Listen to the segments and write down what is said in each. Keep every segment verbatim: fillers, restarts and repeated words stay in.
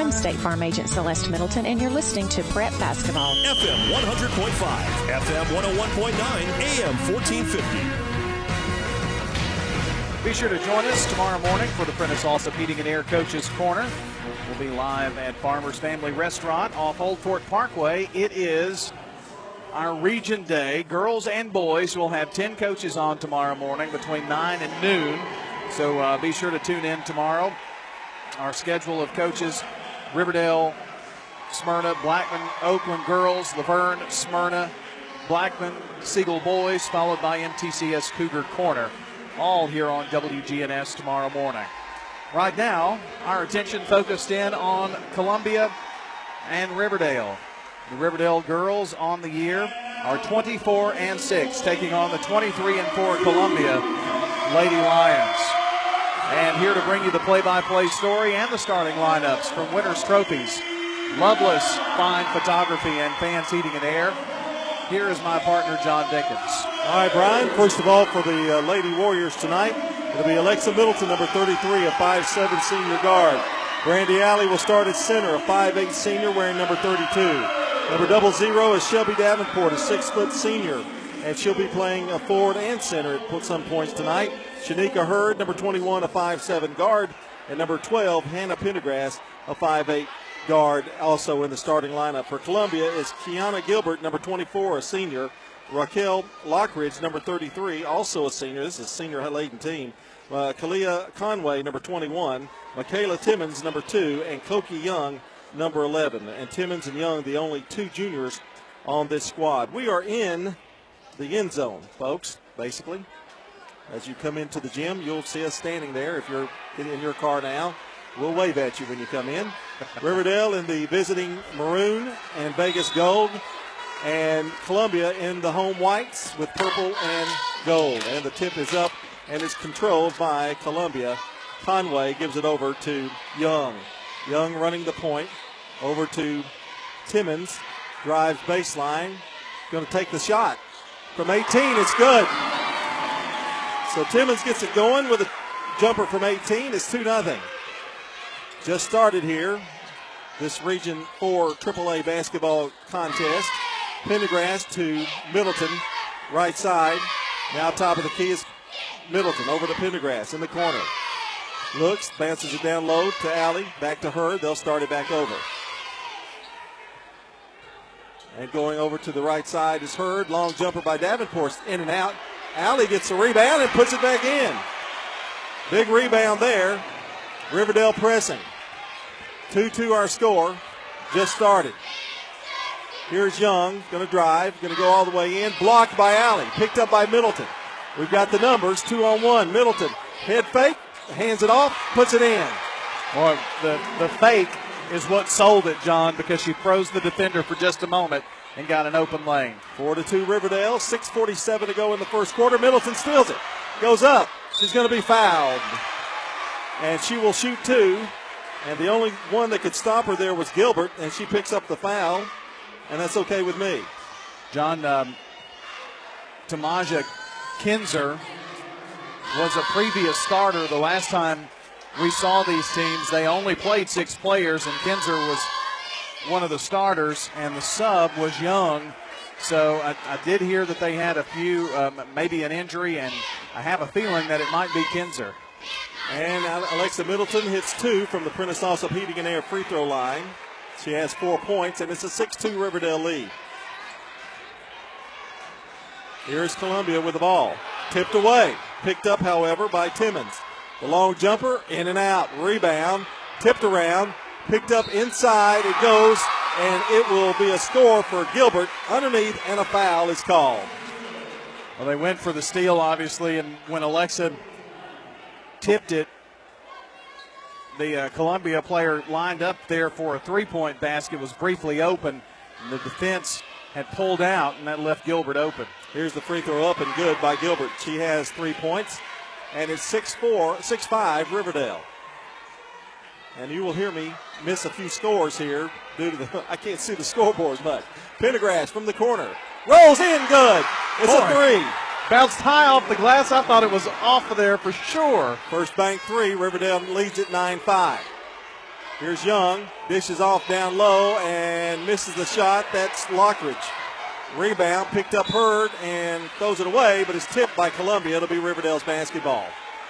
I'm State Farm Agent Celeste Middleton, and you're listening to Prep Basketball. F M one hundred point five, F M one oh one point nine, A M fourteen fifty. Be sure to join us tomorrow morning for the Prentice Allsup Heating and Air Coaches Corner. We'll be live at Farmers Family Restaurant off Old Fort Parkway. It is our Region Day. Girls and boys will have ten coaches on tomorrow morning between nine and noon. So uh, be sure to tune in tomorrow. Our schedule of coaches: Riverdale, Smyrna, Blackman, Oakland girls, Laverne, Smyrna, Blackman, Siegel boys, followed by M T C S Cougar Corner. All here on W G N S tomorrow morning. Right now, our attention focused in on Columbia and Riverdale. The Riverdale girls on the year are twenty-four and six, taking on the twenty-three and four Columbia Lady Lions. And here to bring you the play-by-play story and the starting lineups from Winners Trophies, Loveless Fine Photography and Fans Heating and Air. Here is my partner, John Dinkins. All right, Brian, first of all, for the uh, Lady Warriors tonight, it'll be Alexa Middleton, number thirty-three, a five seven senior guard. Brandy Alley will start at center, a five eight senior wearing number thirty-two. Number double zero is Shelby Davenport, a six foot senior, and she'll be playing a forward and center at some points tonight. Shanika Hurd, number twenty-one, a five seven guard, and number twelve, Hannah Pendergrass, a five eight guard. Also in the starting lineup for Columbia is Kiana Gilbert, number twenty-four, a senior. Raquel Lockridge, number thirty-three, also a senior. This is a senior-laden team. Uh, Kalia Conway, number twenty-one. Michaela Timmons, number two, and Koki Young, number eleven. And Timmons and Young, the only two juniors on this squad. We are in the end zone, folks, basically. As you come into the gym, you'll see us standing there. If you're in your car now, we'll wave at you when you come in. Riverdale in the visiting maroon and Vegas gold, and Columbia in the home whites with purple and gold. And the tip is up and is controlled by Columbia. Conway gives it over to Young. Young running the point over to Timmons. Drives baseline. Going to take the shot from eighteen. It's good. So Timmons gets it going with a jumper from eighteen. It's two nothing. Just started here, this Region four triple A basketball contest. Pendergrass to Middleton, right side. Now top of the key is Middleton over to Pendergrass in the corner. Looks, bounces it down low to Alley, back to her. They'll start it back over. And going over to the right side is Hurd. Long jumper by Davenport, in and out. Alley gets the rebound and puts it back in. Big rebound there. Riverdale pressing. two two our score. Just started. Here's Young, going to drive, going to go all the way in. Blocked by Alley, picked up by Middleton. We've got the numbers, two on one. Middleton, head fake, hands it off, puts it in. Boy, the, the fake is what sold it, John, because she froze the defender for just a moment and got an open lane. Four to two Riverdale, six forty-seven to go in the first quarter. Middleton steals it, goes up. She's going to be fouled. And she will shoot two. And the only one that could stop her there was Gilbert, and she picks up the foul, and that's okay with me. John, um, Tamaja Kinzer was a previous starter. The last time we saw these teams, they only played six players, and Kinzer was one of the starters, and the sub was Young. So I, I did hear that they had a few, um, maybe an injury, and I have a feeling that it might be Kinzer. And Alexa Middleton hits two from the Prentice Allsup Heating and Air free throw line. She has four points, and it's a six two Riverdale lead. Here's Columbia with the ball. Tipped away. Picked up, however, by Timmons. The long jumper, in and out. Rebound, tipped around, picked up inside. It goes, and it will be a score for Gilbert underneath, and a foul is called. Well, they went for the steal, obviously, and when Alexa tipped it, the uh, Columbia player lined up there for a three-point basket, was briefly open, and the defense had pulled out, and that left Gilbert open. Here's the free throw up and good by Gilbert. She has three points, and it's six four, six five Riverdale. And you will hear me miss a few scores here due to the, I can't see the scoreboard much. Pendergrass from the corner. Rolls in good. It's Boy. a three. Bounced high off the glass. I thought it was off of there for sure. First bank three. Riverdale leads at nine five. Here's Young. Dishes off down low and misses the shot. That's Lockridge. Rebound picked up Hurd and throws it away, but it's tipped by Columbia. It'll be Riverdale's basketball.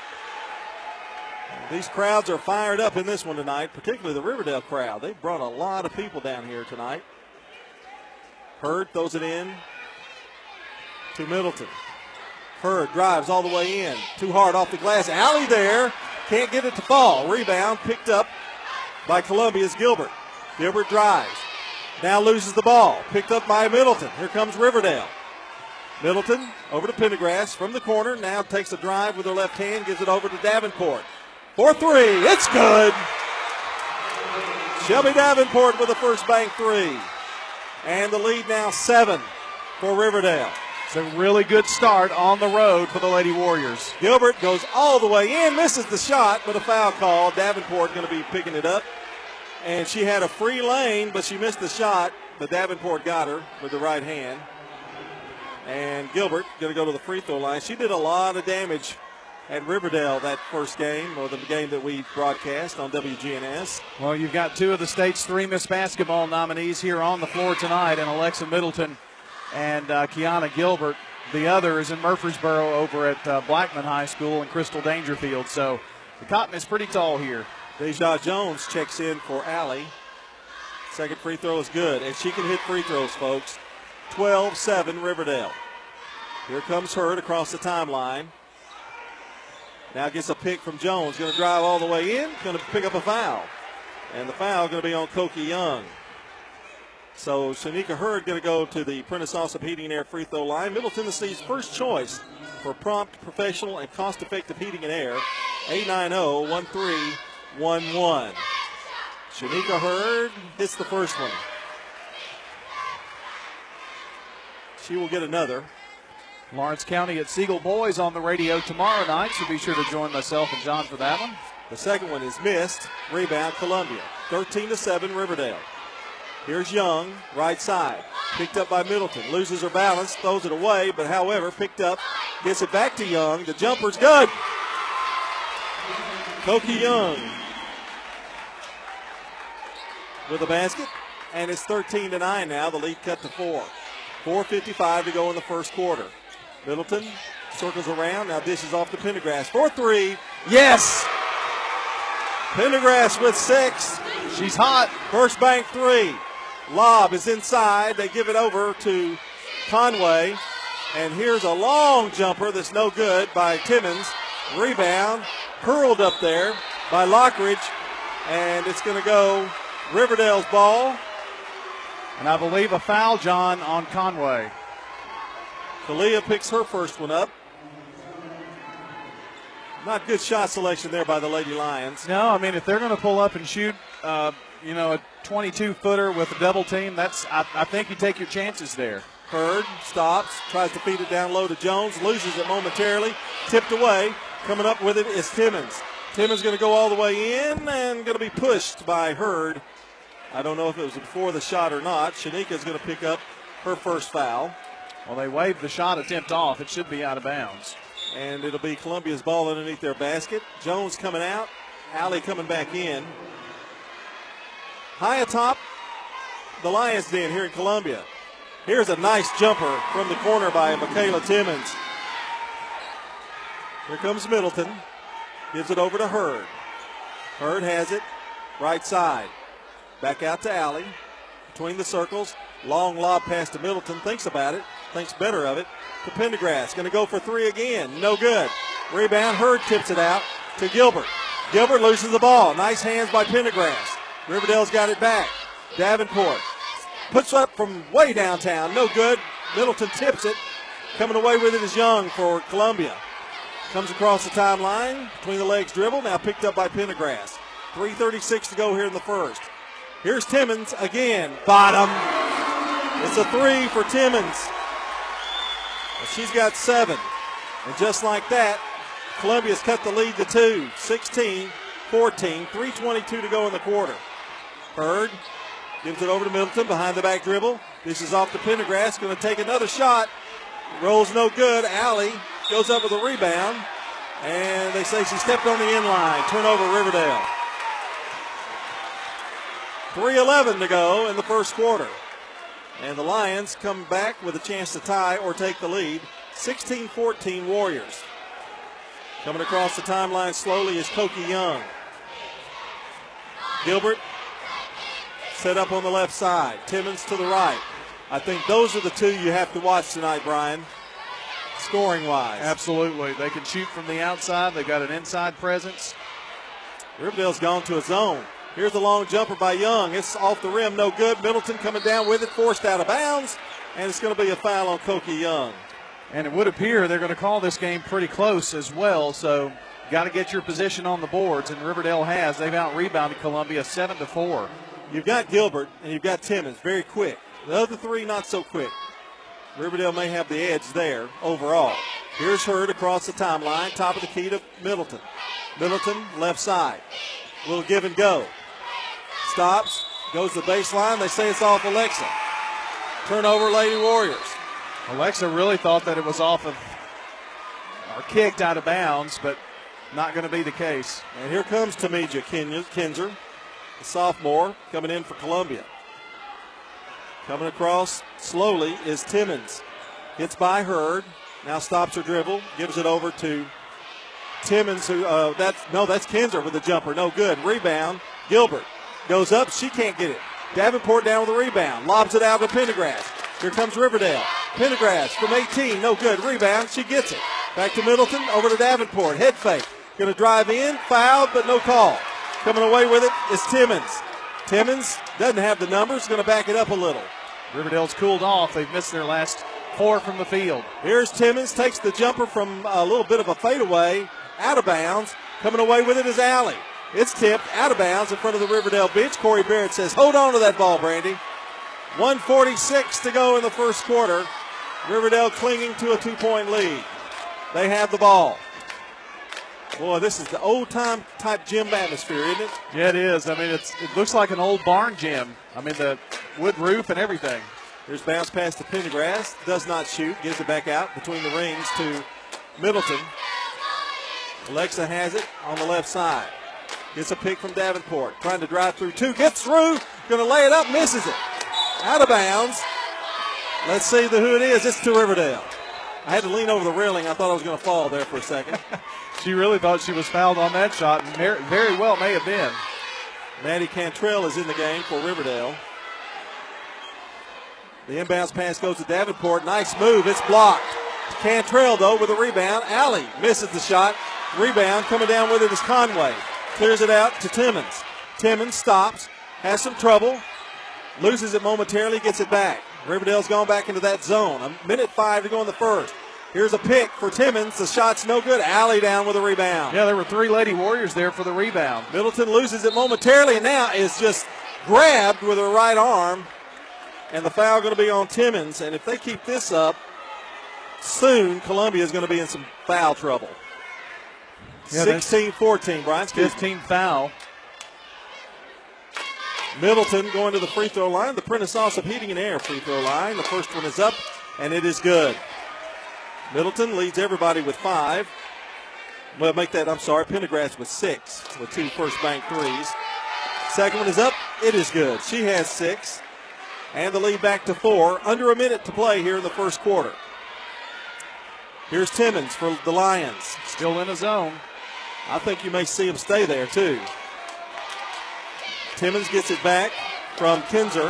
These crowds are fired up in this one tonight, particularly the Riverdale crowd. They've brought a lot of people down here tonight. Hurd throws it in to Middleton. Hurd drives all the way in. Too hard off the glass. Alley there. Can't get it to fall. Rebound picked up by Columbia's Gilbert. Gilbert drives. Now loses the ball. Picked up by Middleton. Here comes Riverdale. Middleton over to Pendergrass from the corner. Now takes a drive with her left hand. Gives it over to Davenport. For three. It's good. Shelby Davenport with the first bank three. And the lead now seven for Riverdale. It's a really good start on the road for the Lady Warriors. Gilbert goes all the way in, misses the shot, but a foul call. Davenport going to be picking it up. And she had a free lane, but she missed the shot. But Davenport got her with the right hand. And Gilbert going to go to the free throw line. She did a lot of damage at Riverdale that first game, or the game that we broadcast on W G N S. Well, you've got two of the state's three Miss Basketball nominees here on the floor tonight, and Alexa Middleton and uh, Kiana Gilbert. The other is in Murfreesboro over at uh, Blackman High School and Crystal Dangerfield. So the cotton is pretty tall here. Deja Jones checks in for Allie. Second free throw is good, and she can hit free throws, folks. twelve seven Riverdale. Here comes Hurd across the timeline. Now gets a pick from Jones. Going to drive all the way in. Going to pick up a foul. And the foul going to be on Koki Young. So Shanika Hurd going to go to the Prentice Allsup Heating and Air free throw line. Middle Tennessee's first choice for prompt, professional, and cost-effective heating and air. eight nine zero, one three one one. Shanika Hurd hits the first one. She will get another. Lawrence County at Siegel Boys on the radio tomorrow night, so be sure to join myself and John for that one. The second one is missed. Rebound Columbia. thirteen to seven Riverdale. Here's Young, right side. Picked up by Middleton. Loses her balance, throws it away, but however, picked up, gets it back to Young. The jumper's good. Koki Young with a basket, and it's thirteen to nine now. The lead cut to four. four fifty-five to go in the first quarter. Middleton circles around, now dishes off to Pendergrass. For three, yes! Pendergrass with six. She's hot. First bank three. Lob is inside. They give it over to Conway. And here's a long jumper that's no good by Timmons. Rebound, hurled up there by Lockridge. And it's going to go Riverdale's ball. And I believe a foul, John, on Conway. Kalia picks her first one up. Not good shot selection there by the Lady Lions. No, I mean, if they're going to pull up and shoot, uh, you know, a twenty-two footer with a double team, that's I, I think you take your chances there. Hurd stops, tries to feed it down low to Jones, loses it momentarily, tipped away. Coming up with it is Timmons. Timmons going to go all the way in and going to be pushed by Hurd. I don't know if it was before the shot or not. Shanika's going to pick up her first foul. Well, they waved the shot attempt off. It should be out of bounds. And it'll be Columbia's ball underneath their basket. Jones coming out. Alley coming back in. High atop the Lions Den here in Columbia. Here's a nice jumper from the corner by Michaela Timmons. Here comes Middleton. Gives it over to Hurd. Hurd has it. Right side. Back out to Alley. Between the circles. Long lob pass to Middleton. Thinks about it. Thinks better of it. To Pendergrass. Going to go for three again. No good. Rebound. Hurd tips it out to Gilbert. Gilbert loses the ball. Nice hands by Pendergrass. Riverdale's got it back. Davenport puts up from way downtown. No good. Middleton tips it. Coming away with it is Young for Columbia. Comes across the timeline. Between the legs dribble. Now picked up by Pendergrass. three thirty-six to go here in the first. Here's Timmons again. Bottom. It's a three for Timmons. She's got seven. And just like that, Columbia's cut the lead to two. sixteen fourteen. three twenty-two to go in the quarter. Hurd gives it over to Middleton behind the back dribble. This is off to Pendergrass. Going to take another shot. Rolls no good. Alley goes up with a rebound. And they say she stepped on the end line. Turnover Riverdale. three eleven to go in the first quarter. And the Lions come back with a chance to tie or take the lead. sixteen fourteen Warriors. Coming across the timeline slowly is Koki Young. Gilbert set up on the left side. Timmons to the right. I think those are the two you have to watch tonight, Brian, scoring-wise. Absolutely. They can shoot from the outside. They've got an inside presence. Riverdale's gone to a zone. Here's the long jumper by Young. It's off the rim, no good. Middleton coming down with it, forced out of bounds, and it's going to be a foul on Koki Young. And it would appear they're going to call this game pretty close as well, so got to get your position on the boards, and Riverdale has. They've out-rebounded Columbia seven to four. You've got Gilbert and you've got Timmons, very quick. The other three, not so quick. Riverdale may have the edge there overall. Here's Hurd across the timeline, top of the key to Middleton. Middleton, left side. A little give and go. Stops, goes to the baseline. They say it's off Alexa. Turnover, Lady Warriors. Alexa really thought that it was off of or kicked out of bounds, but not going to be the case. And here comes Tamija Kinzer, the sophomore, coming in for Columbia. Coming across slowly is Timmons. Hits by Hurd. Now stops her dribble, gives it over to Timmons, who, uh, that's, no, that's Kinzer with the jumper. No good. Rebound. Gilbert goes up. She can't get it. Davenport down with the rebound. Lobs it out to Pendergrass. Here comes Riverdale. Pendergrass from eighteen. No good. Rebound. She gets it. Back to Middleton. Over to Davenport. Head fake. Going to drive in. Fouled, but no call. Coming away with it is Timmons. Timmons doesn't have the numbers. Going to back it up a little. Riverdale's cooled off. They've missed their last four from the field. Here's Timmons. Takes the jumper from a little bit of a fadeaway. Out of bounds. Coming away with it is Alley. It's tipped out of bounds in front of the Riverdale bench. Corey Barrett says, hold on to that ball, Brandy. one forty-six to go in the first quarter. Riverdale clinging to a two-point lead. They have the ball. Boy, this is the old-time type gym atmosphere, isn't it? Yeah, it is. I mean, it's, it looks like an old barn gym. I mean, the wood roof and everything. Here's bounce pass to Pendergrass. Does not shoot. Gives it back out between the rings to Middleton. Alexa has it on the left side. Gets a pick from Davenport. Trying to drive through two. Gets through. Going to lay it up. Misses it. Out of bounds. Let's see the, who it is. It's to Riverdale. I had to lean over the railing. I thought I was going to fall there for a second. She really thought she was fouled on that shot, and very well may have been. Maddie Cantrell is in the game for Riverdale. The inbounds pass goes to Davenport. Nice move. It's blocked. Cantrell, though, with a rebound. Alley misses the shot. Rebound coming down with it is Conway. Clears it out to Timmons. Timmons stops. Has some trouble. Loses it momentarily. Gets it back. Riverdale's gone back into that zone. A minute five to go in the first. Here's a pick for Timmons. The shot's no good. Alley down with a rebound. Yeah, there were three Lady Warriors there for the rebound. Middleton loses it momentarily and now is just grabbed with her right arm. And the foul going to be on Timmons. And if they keep this up, soon Columbia is going to be in some foul trouble. Yeah, sixteen fourteen, Brian. fifteen foul. Middleton going to the free throw line. The Prentice Allsup Heating and Air free throw line. The first one is up, and it is good. Middleton leads everybody with five. Well, make that, I'm sorry, Pendergrass with six with two first bank threes. Second one is up. It is good. She has six. And the lead back to four. Under a minute to play here in the first quarter. Here's Timmons for the Lions. Still in a zone. I think you may see him stay there, too. Timmons gets it back from Kinzer.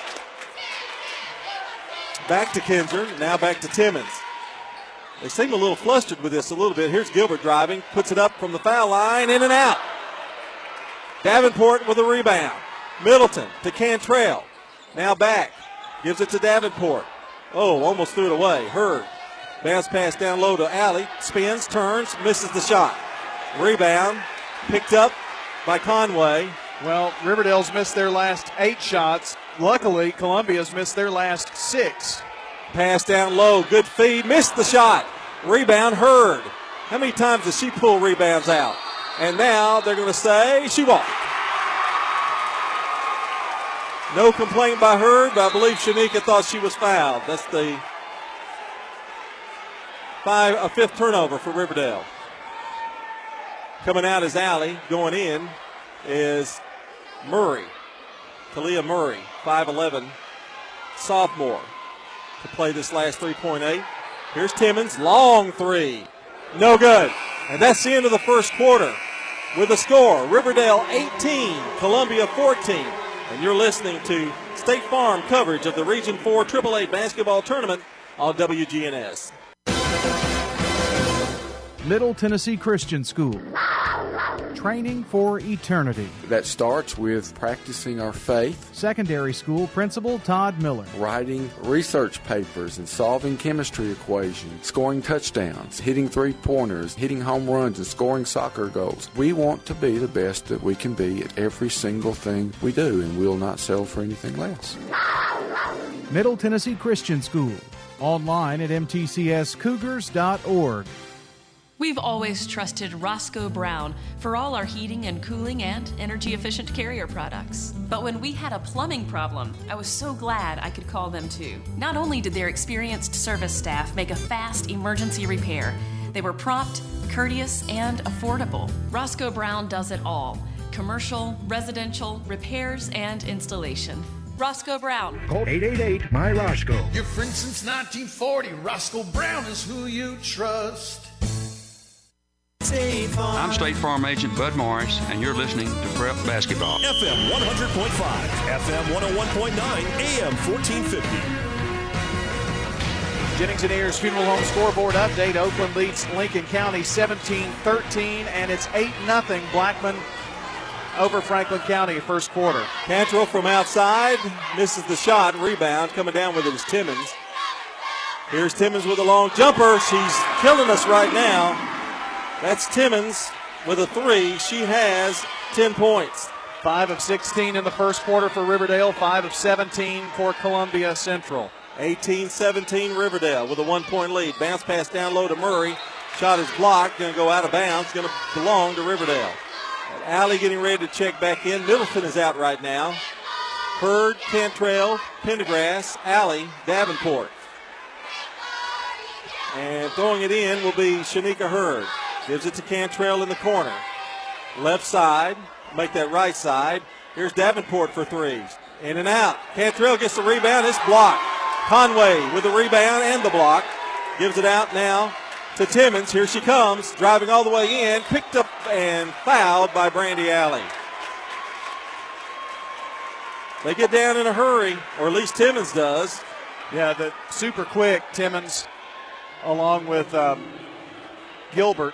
Back to Kinzer. Now back to Timmons. They seem a little flustered with this a little bit. Here's Gilbert driving. Puts it up from the foul line. In and out. Davenport with a rebound. Middleton to Cantrell. Now back. Gives it to Davenport. Oh, almost threw it away. Hurd. Bounce pass down low to Alley. Spins, turns, misses the shot. Rebound. Picked up by Conway. Well, Riverdale's missed their last eight shots. Luckily, Columbia's missed their last six. Pass down low. Good feed. Missed the shot. Rebound, Hurd. How many times does she pull rebounds out? And now they're going to say she walked. No complaint by Hurd, but I believe Shanika thought she was fouled. That's the five, a fifth turnover for Riverdale. Coming out is Alley. Going in is Murray. Kalia Murray, five eleven, sophomore, to play this last three-point eight. Here's Timmons, long three. No good. And that's the end of the first quarter. With the score, Riverdale eighteen, Columbia fourteen. And you're listening to State Farm coverage of the Region four triple A basketball tournament on W G N S. Middle Tennessee Christian School. Training for eternity. That starts with practicing our faith. Secondary school principal Todd Miller. Writing research papers and solving chemistry equations, scoring touchdowns, hitting three-pointers, hitting home runs, and scoring soccer goals. We want to be the best that we can be at every single thing we do, and we'll not settle for anything less. Middle Tennessee Christian School. Online at m t c s cougars dot org. We've always trusted Roscoe Brown for all our heating and cooling and energy-efficient carrier products. But when we had a plumbing problem, I was so glad I could call them too. Not only did their experienced service staff make a fast emergency repair, they were prompt, courteous, and affordable. Roscoe Brown does it all: commercial, residential, repairs, and installation. Roscoe Brown. Call eight eight eight, M Y Roscoe. Your friend since nineteen forty, Roscoe Brown is who you trust. I'm State Farm Agent Bud Morris, and you're listening to Prep Basketball. F M one hundred point five, F M one oh one point nine, A M fourteen fifty. Jennings and Ayers Funeral Home scoreboard update. Oakland leads Lincoln County seventeen thirteen, and it's eight nothing Blackman over Franklin County first quarter. Cantrell from outside misses the shot. Rebound coming down with it is Timmons. Here's Timmons with a long jumper. She's killing us right now. That's Timmons with a three. She has ten points. five of sixteen in the first quarter for Riverdale, five of seventeen for Columbia Central. eighteen seventeen Riverdale with a one-point lead. Bounce pass down low to Murray. Shot is blocked. Going to go out of bounds. Going to belong to Riverdale. Alley getting ready to check back in. Middleton is out right now. Hurd, Cantrell, Pendergrass, Alley, Davenport. And throwing it in will be Shanika Hurd. Gives it to Cantrell in the corner. Left side. Make that right side. Here's Davenport for threes. In and out. Cantrell gets the rebound. It's blocked. Conway with the rebound and the block. Gives it out now to Timmons. Here she comes. Driving all the way in. Picked up and fouled by Brandy Alley. They get down in a hurry, or at least Timmons does. Yeah, the super quick Timmons along with um, Gilbert.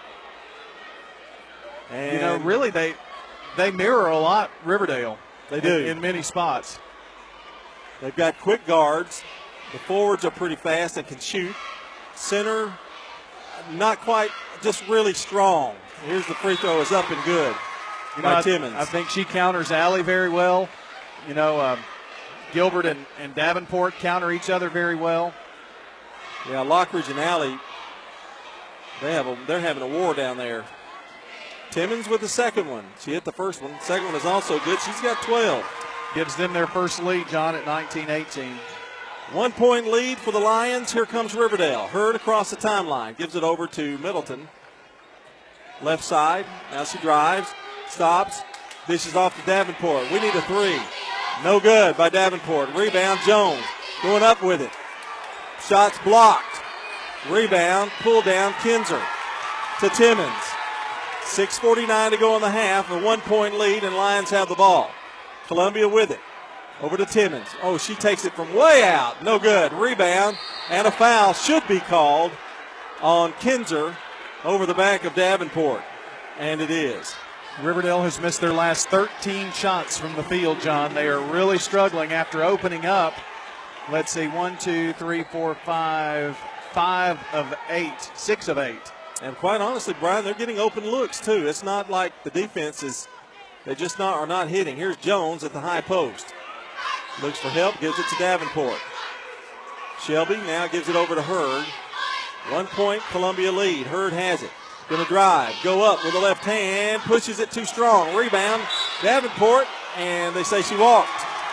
And you know, really, they they mirror a lot Riverdale. They do. In, in many spots. They've got quick guards. The forwards are pretty fast and can shoot. Center, not quite, just really strong. Here's the free throw, is up and good you by know, I, Timmons. I think she counters Alley very well. You know, um, Gilbert and, and Davenport counter each other very well. Yeah, Lockridge and Alley, they have a, they're having a war down there. Timmons with the second one. She hit the first one. Second one is also good. She's got twelve. Gives them their first lead, John, at nineteen eighteen. One-point lead for the Lions. Here comes Riverdale. Hurd across the timeline. Gives it over to Middleton. Left side. Now she drives. Stops. Dishes off to Davenport. We need a three. No good by Davenport. Rebound, Jones. Going up with it. Shots blocked. Rebound. Pull down, Kinzer to Timmons. six forty-nine to go in the half. A one-point lead, and Lions have the ball. Columbia with it. Over to Timmons. Oh, she takes it from way out. No good. Rebound, and a foul should be called on Kinzer over the back of Davenport. And it is. Riverdale has missed their last thirteen shots from the field, John. They are really struggling after opening up. Let's see, one, two, three, four, five, five of eight, six of eight. And quite honestly, Brian, they're getting open looks, too. It's not like the defense is, they just not are not hitting. Here's Jones at the high post. Looks for help, gives it to Davenport. Shelby now gives it over to Hurd. One point, Columbia lead. Hurd has it. Going to drive, go up with the left hand, pushes it too strong. Rebound, Davenport, and they say she walked.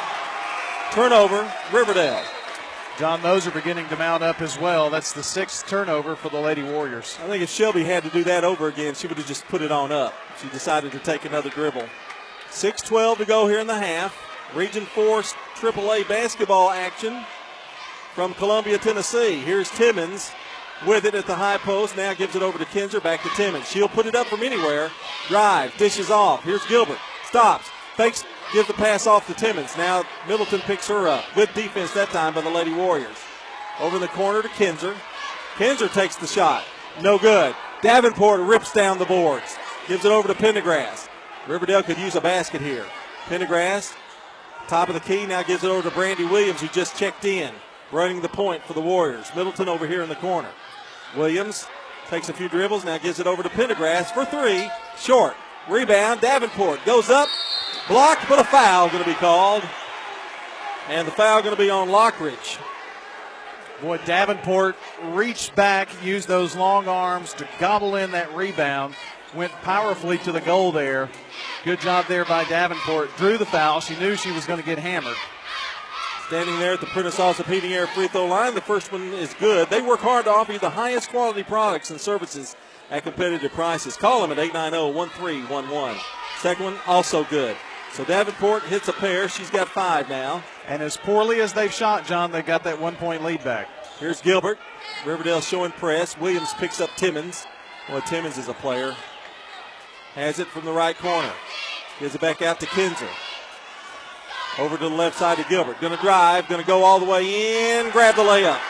Turnover, Riverdale. John, those are beginning to mount up as well. That's the sixth turnover for the Lady Warriors. I think if Shelby had to do that over again, she would have just put it on up. She decided to take another dribble. six twelve to go here in the half. Region four triple A basketball action from Columbia, Tennessee. Here's Timmons with it at the high post. Now gives it over to Kinzer. Back to Timmons. She'll put it up from anywhere. Drive. Dishes off. Here's Gilbert. Stops. Fakes. Gives the pass off to Timmons. Now Middleton picks her up. Good defense that time by the Lady Warriors. Over in the corner to Kinzer. Kinzer takes the shot. No good. Davenport rips down the boards. Gives it over to Pendergrass. Riverdale could use a basket here. Pendergrass, top of the key, now gives it over to Brandy Williams, who just checked in, running the point for the Warriors. Middleton over here in the corner. Williams takes a few dribbles, now gives it over to Pendergrass for three. Short. Rebound. Davenport goes up. Blocked, but a foul going to be called. And the foul going to be on Lockridge. Boy, Davenport reached back, used those long arms to gobble in that rebound. Went powerfully to the goal there. Good job there by Davenport. Drew the foul. She knew she was going to get hammered. Standing there at the Prentice Allsup Heating Air free throw line. The first one is good. They work hard to offer you the highest quality products and services at competitive prices. Call them at eight nine zero, one three one one. Second one, also good. So Davenport hits a pair. She's got five now. And as poorly as they've shot, John, they got that one-point lead back. Here's Gilbert. Riverdale showing press. Williams picks up Timmons. Well, Timmons is a player. Has it from the right corner. Gives it back out to Kinzer. Over to the left side to Gilbert. Going to drive. Going to go all the way in. Grab the layup.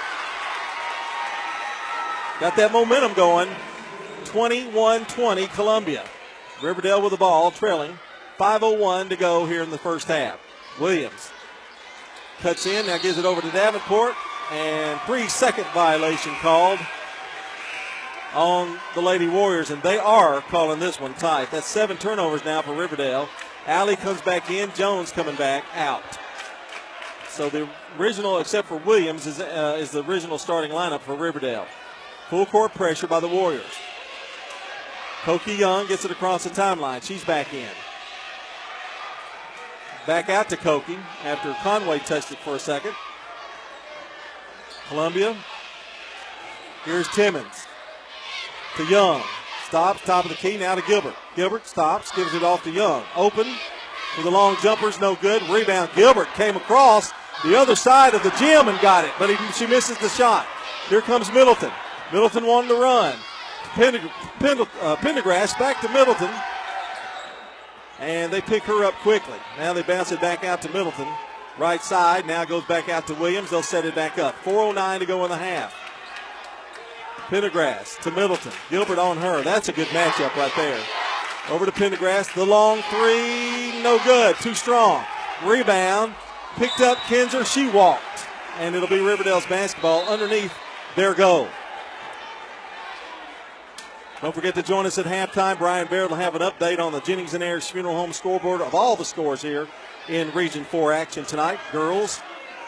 Got that momentum going. twenty-one twenty Columbia. Riverdale with the ball, trailing. five oh one to go here in the first half. Williams cuts in. Now gives it over to Davenport. And three-second violation called on the Lady Warriors, and they are calling this one tight. That's seven turnovers now for Riverdale. Alley comes back in. Jones coming back out. So the original, except for Williams, is, uh, is the original starting lineup for Riverdale. Full court pressure by the Warriors. Koki Young gets it across the timeline. She's back in. Back out to Koki after Conway touched it for a second. Columbia. Here's Timmons. To Young. Stops, top of the key, now to Gilbert. Gilbert stops, gives it off to Young. Open for the long jumpers, no good. Rebound. Gilbert came across the other side of the gym and got it, but he, she misses the shot. Here comes Middleton. Middleton wanted to run. Pender, Pender, uh, Pendergrass back to Middleton. And they pick her up quickly. Now they bounce it back out to Middleton. Right side, now goes back out to Williams. They'll set it back up. four oh nine to go in the half. Pendergrass to Middleton. Gilbert on her. That's a good matchup right there. Over to Pendergrass. The long three. No good. Too strong. Rebound. Picked up Kinzer. She walked. And it'll be Riverdale's basketball underneath their goal. Don't forget to join us at halftime. Brian Barrett will have an update on the Jennings and Ayers Funeral Home scoreboard of all the scores here in Region four action tonight. Girls.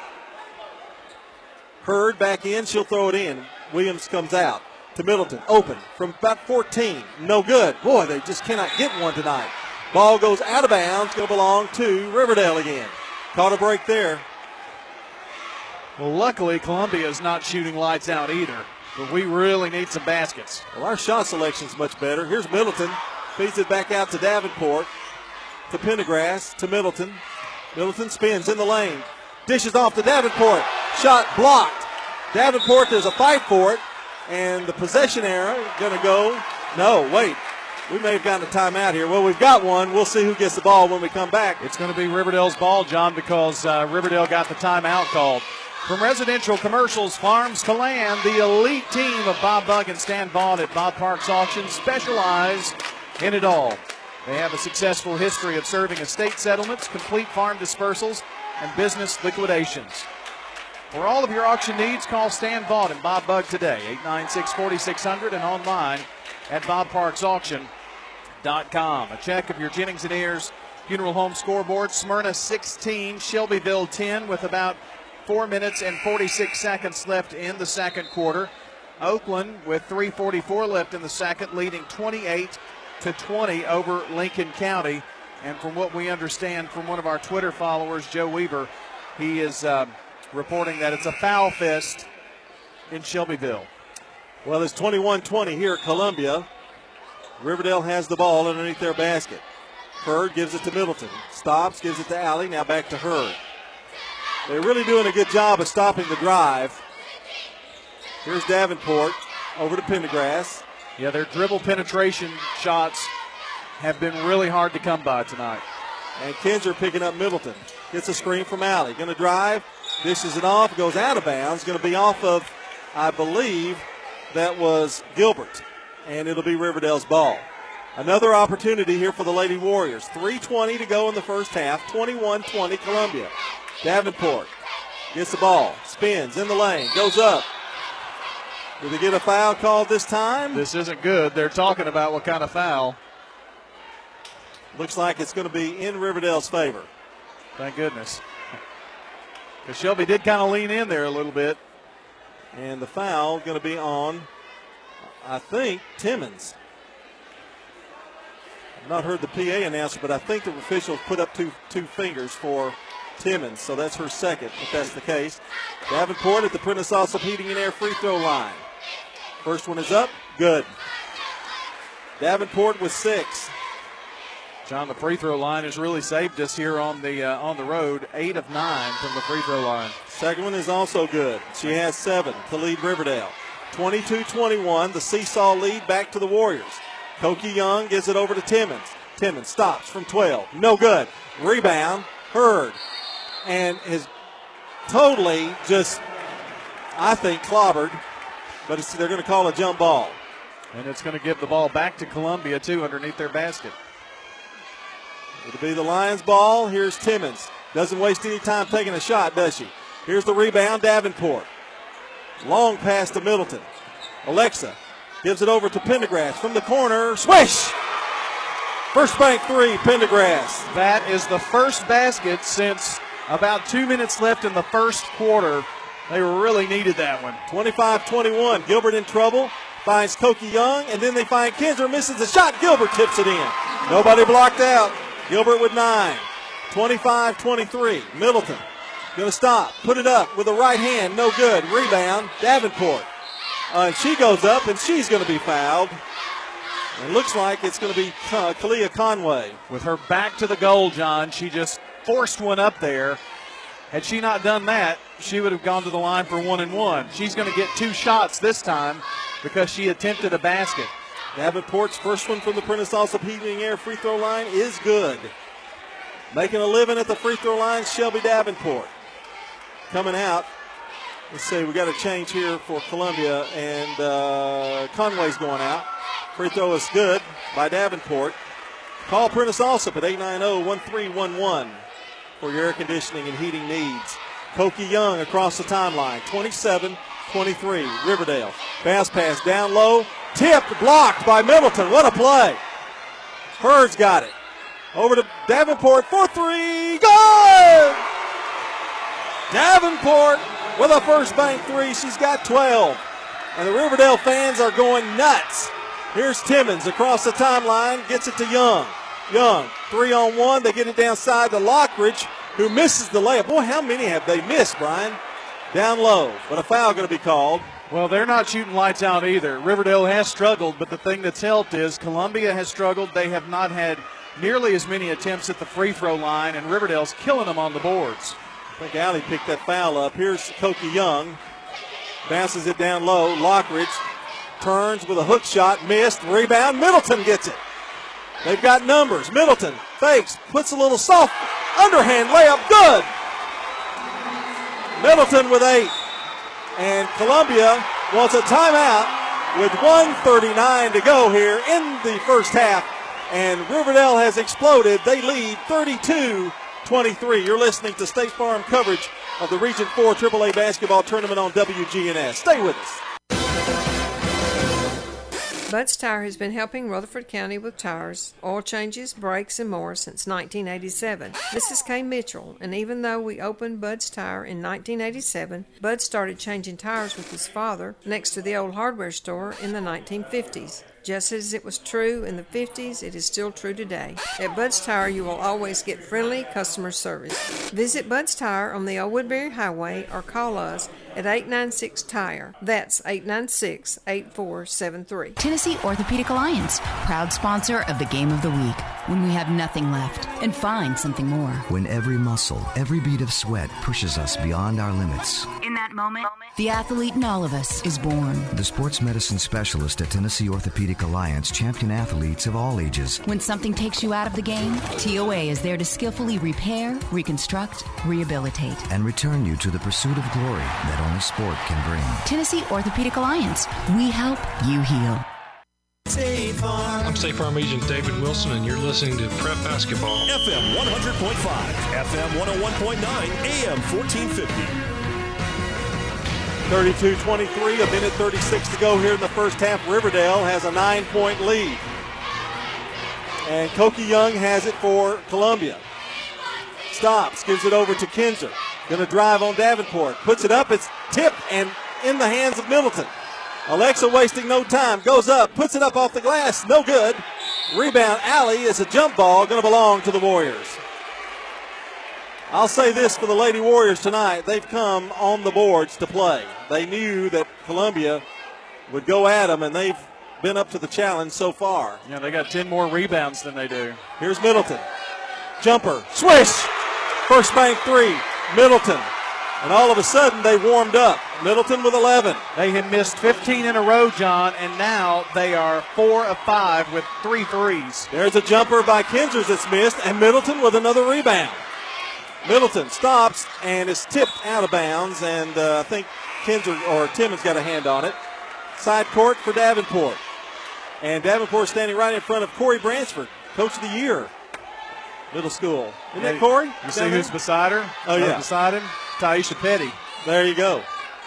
Hurd back in. She'll throw it in. Williams comes out to Middleton. Open from about fourteen. No good. Boy, they just cannot get one tonight. Ball goes out of bounds. Going to belong to Riverdale again. Caught a break there. Well, luckily, Columbia is not shooting lights out either. But we really need some baskets. Well, our shot selection is much better. Here's Middleton. Feeds it back out to Davenport. To Pendergrass. To Middleton. Middleton spins in the lane. Dishes off to Davenport. Shot blocked. Davenport, there's a fight for it. And the possession error going to go. No, wait. We may have gotten a timeout here. Well, we've got one. We'll see who gets the ball when we come back. It's going to be Riverdale's ball, John, because uh, Riverdale got the timeout called. From residential, commercials, farms to land, the elite team of Bob Bugg and Stan Vaughn at Bob Parks Auction specialize in it all. They have a successful history of serving estate settlements, complete farm dispersals, and business liquidations. For all of your auction needs, call Stan Vaughn and Bob Bugg today, eight nine six, four six zero zero and online at bob parks auction dot com. A check of your Jennings and Ayers Funeral Home scoreboard. Smyrna sixteen, Shelbyville ten with about four minutes and forty-six seconds left in the second quarter. Oakland with three forty-four left in the second, leading twenty-eight to twenty over Lincoln County. And from what we understand from one of our Twitter followers, Joe Weaver, he is uh, reporting that it's a foul fest in Shelbyville. Well, it's twenty-one twenty here at Columbia. Riverdale has the ball underneath their basket. Hurd gives it to Middleton. Stops, gives it to Alley. Now back to Hurd. They're really doing a good job of stopping the drive. Here's Davenport over to Pendergrass. Yeah, their dribble penetration shots have been really hard to come by tonight. And Kinzer picking up Middleton. Gets a screen from Alley. Going to drive. Dishes it off. Goes out of bounds. Going to be off of, I believe, that was Gilbert. And it'll be Riverdale's ball. Another opportunity here for the Lady Warriors. three twenty to go in the first half. twenty-one twenty Columbia. Davenport gets the ball. Spins in the lane. Goes up. Did they get a foul called this time? This isn't good. They're talking about what kind of foul. Looks like it's going to be in Riverdale's favor. Thank goodness. Because Shelby did kind of lean in there a little bit. And the foul going to be on, I think, Timmons. I've not heard the P A announcer, but I think the officials put up two two fingers for Timmons, so that's her second, if that's the case. Davenport at the Prentice Allsup Heating and Air free throw line. First one is up, good. Davenport with six. John, the free throw line has really saved us here on the uh, on the road. Eight of nine from the free throw line. Second one is also good. She has seven to lead Riverdale. twenty-two twenty-one, the seesaw lead back to the Warriors. Koki Young gives it over to Timmons. Timmons stops from twelve. No good. Rebound, Hurd. And is totally just, I think, clobbered. But it's, they're going to call a jump ball. And it's going to give the ball back to Columbia, too, underneath their basket. It'll be the Lions ball. Here's Timmons. Doesn't waste any time taking a shot, does she? Here's the rebound, Davenport. Long pass to Middleton. Alexa gives it over to Pendergrass from the corner. Swish! First bank three, Pendergrass. That is the first basket since about two minutes left in the first quarter. They really needed that one. twenty-five twenty-one. Gilbert in trouble. Finds Koki Young, and then they find Kinzer. Misses the shot. Gilbert tips it in. Nobody blocked out. Gilbert with nine. twenty-five twenty-three. Middleton going to stop. Put it up with the right hand. No good. Rebound. Davenport. Uh, and she goes up, and she's going to be fouled. It looks like it's going to be uh, Kalia Conway. With her back to the goal, John, she just forced one up there. Had she not done that, she would have gone to the line for one and one. She's going to get two shots this time because she attempted a basket. Davenport's first one from the Prentice Allsup Heating and Air free throw line is good. Making a living at the free throw line, Shelby Davenport. Coming out. Let's see, we got a change here for Columbia, and uh, Conway's going out. Free throw is good by Davenport. Call Prentice Allsup at eight nine zero, one three one one for your air conditioning and heating needs. Koki Young across the timeline, twenty-seven twenty-three, Riverdale. Fast pass down low, tipped, blocked by Middleton. What a play. Hurd's got it. Over to Davenport for three, good! Davenport with a first bank three, she's got twelve. And the Riverdale fans are going nuts. Here's Timmons across the timeline, gets it to Young. Young, three on one. They get it downside to Lockridge, who misses the layup. Boy, how many have they missed, Brian? Down low, but a foul going to be called. Well, they're not shooting lights out either. Riverdale has struggled, but the thing that's helped is Columbia has struggled. They have not had nearly as many attempts at the free throw line, and Riverdale's killing them on the boards. I think Alley picked that foul up. Here's Koki Young. Bounces it down low. Lockridge turns with a hook shot. Missed. Rebound. Middleton gets it. They've got numbers. Middleton fakes. Puts a little soft underhand layup. Good. Middleton with eight. And Columbia wants a timeout with one thirty-nine to go here in the first half. And Riverdale has exploded. They lead thirty-two twenty-three. You're listening to State Farm coverage of the Region four triple A basketball tournament on W G N S. Stay with us. Bud's Tire has been helping Rutherford County with tires, oil changes, brakes, and more since nineteen eighty-seven. This is Kay Mitchell, and even though we opened Bud's Tire in nineteen eighty-seven, Bud started changing tires with his father next to the old hardware store in the nineteen fifties. Just as it was true in the fifties, it is still true today. At Bud's Tire, you will always get friendly customer service. Visit Bud's Tire on the Old Woodbury Highway or call us at eight nine six tire. That's eight nine six, eight four seven three. Tennessee Orthopedic Alliance, proud sponsor of the Game of the Week. when we have nothing left and find something more. When every muscle, every bead of sweat pushes us beyond our limits. In that moment, the athlete in all of us is born. The sports medicine specialist at Tennessee Orthopedic Alliance champion athletes of all ages. When something takes you out of the game, T O A is there to skillfully repair, reconstruct, rehabilitate, and return you to the pursuit of glory that only sport can bring. Tennessee Orthopedic Alliance. We help, you heal. State Farm. I'm State Farm Agent David Wilson, and you're listening to Prep Basketball. F M one hundred point five, F M one oh one point nine, A M fourteen fifty. thirty-two twenty-three, a minute thirty-six to go here in the first half. Riverdale has a nine-point lead. And Koki Young has it for Columbia. Stops, gives it over to Kinzer. Going to drive on Davenport. Puts it up, it's tipped and in the hands of Middleton. Alexa wasting no time, goes up, puts it up off the glass, no good. Rebound, Alley is a jump ball, going to belong to the Warriors. I'll say this for the Lady Warriors tonight, they've come on the boards to play. They knew that Columbia would go at them, and they've been up to the challenge so far. Yeah, they got ten more rebounds than they do. Here's Middleton. Jumper, swish! First bank three, Middleton. And all of a sudden, they warmed up. Middleton with eleven. They had missed fifteen in a row, John, and now they are four of five with three threes. There's a jumper by Kinzers that's missed, and Middleton with another rebound. Middleton stops and is tipped out of bounds, and uh, I think Kinzer or Timmons got a hand on it. Side court for Davenport. And Davenport standing right in front of Corey Bransford, Coach of the Year, middle school. Isn't yeah, that Corey? You see who's beside her? Oh, yeah. Beside him? Taisha Petty. There you go.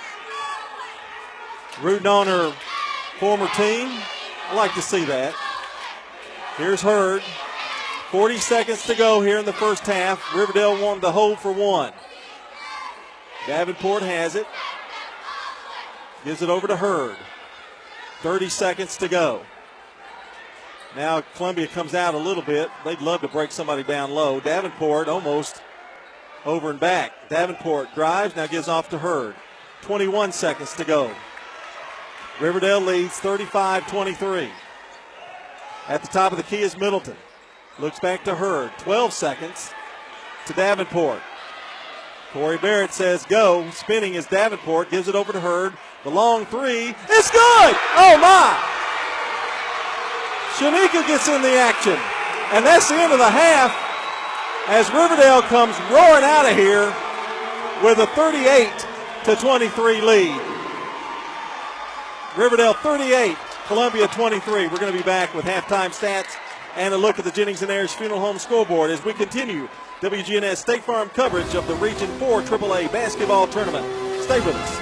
Rooting on her former team. I like to see that. Here's Hurd. forty seconds to go here in the first half. Riverdale wanted to hold for one. Davenport has it. Gives it over to Hurd. thirty seconds to go. Now Columbia comes out a little bit. They'd love to break somebody down low. Davenport almost over and back. Davenport drives, now gives off to Hurd. twenty-one seconds to go. Riverdale leads thirty-five twenty-three. At the top of the key is Middleton. Looks back to Hurd. twelve seconds to Davenport. Corey Barrett says go. Spinning is Davenport. Gives it over to Hurd. The long three. It's good! Oh, my! Shanika gets in the action. And that's the end of the half as Riverdale comes roaring out of here with a thirty-eight to twenty-three lead. Riverdale thirty-eight, Columbia twenty-three. We're going to be back with halftime stats and a look at the Jennings and Ayers Funeral Home scoreboard as we continue W G N S State Farm coverage of the Region four triple A basketball tournament. Stay with us.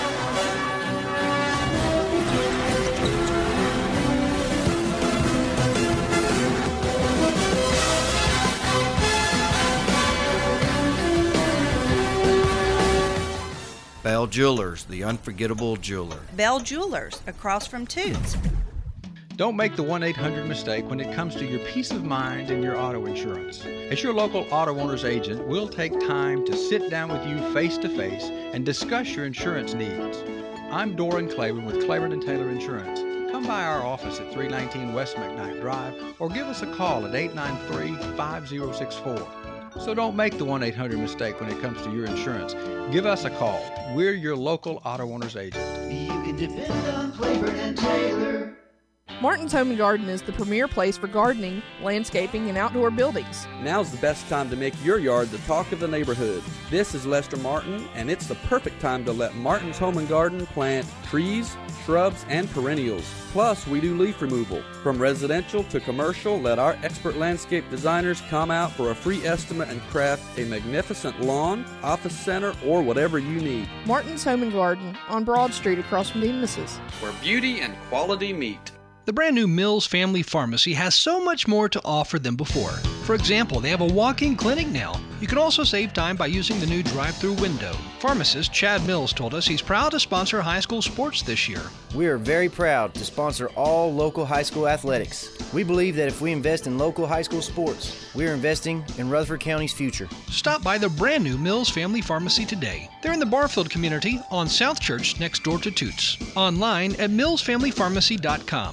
Bell Jewelers, the unforgettable jeweler. Bell Jewelers, across from Toots. Don't make the one eight hundred mistake when it comes to your peace of mind and your auto insurance. As your local auto owner's agent, we'll take time to sit down with you face to face and discuss your insurance needs. I'm Doran Claiborne with Claiborne and Taylor Insurance. Come by our office at three nineteen West McKnight Drive or give us a call at eight nine three, five zero six four. So don't make the one eight hundred mistake when it comes to your insurance. Give us a call. We're your local auto owner's agent. You can depend on Claiborne and Taylor. Martin's Home and Garden is the premier place for gardening, landscaping, and outdoor buildings. Now's the best time to make your yard the talk of the neighborhood. This is Lester Martin, and it's the perfect time to let Martin's Home and Garden plant trees, shrubs, and perennials. Plus, we do leaf removal. From residential to commercial, let our expert landscape designers come out for a free estimate and craft a magnificent lawn, office center, or whatever you need. Martin's Home and Garden on Broad Street across from Demas's. Where beauty and quality meet. The brand new Mills Family Pharmacy has so much more to offer than before. For example, they have a walk-in clinic now. You can also save time by using the new drive-through window. Pharmacist Chad Mills told us he's proud to sponsor high school sports this year. We are very proud to sponsor all local high school athletics. We believe that if we invest in local high school sports, we are investing in Rutherford County's future. Stop by the brand new Mills Family Pharmacy today. They're in the Barfield community on South Church next door to Toots. Online at mills family pharmacy dot com.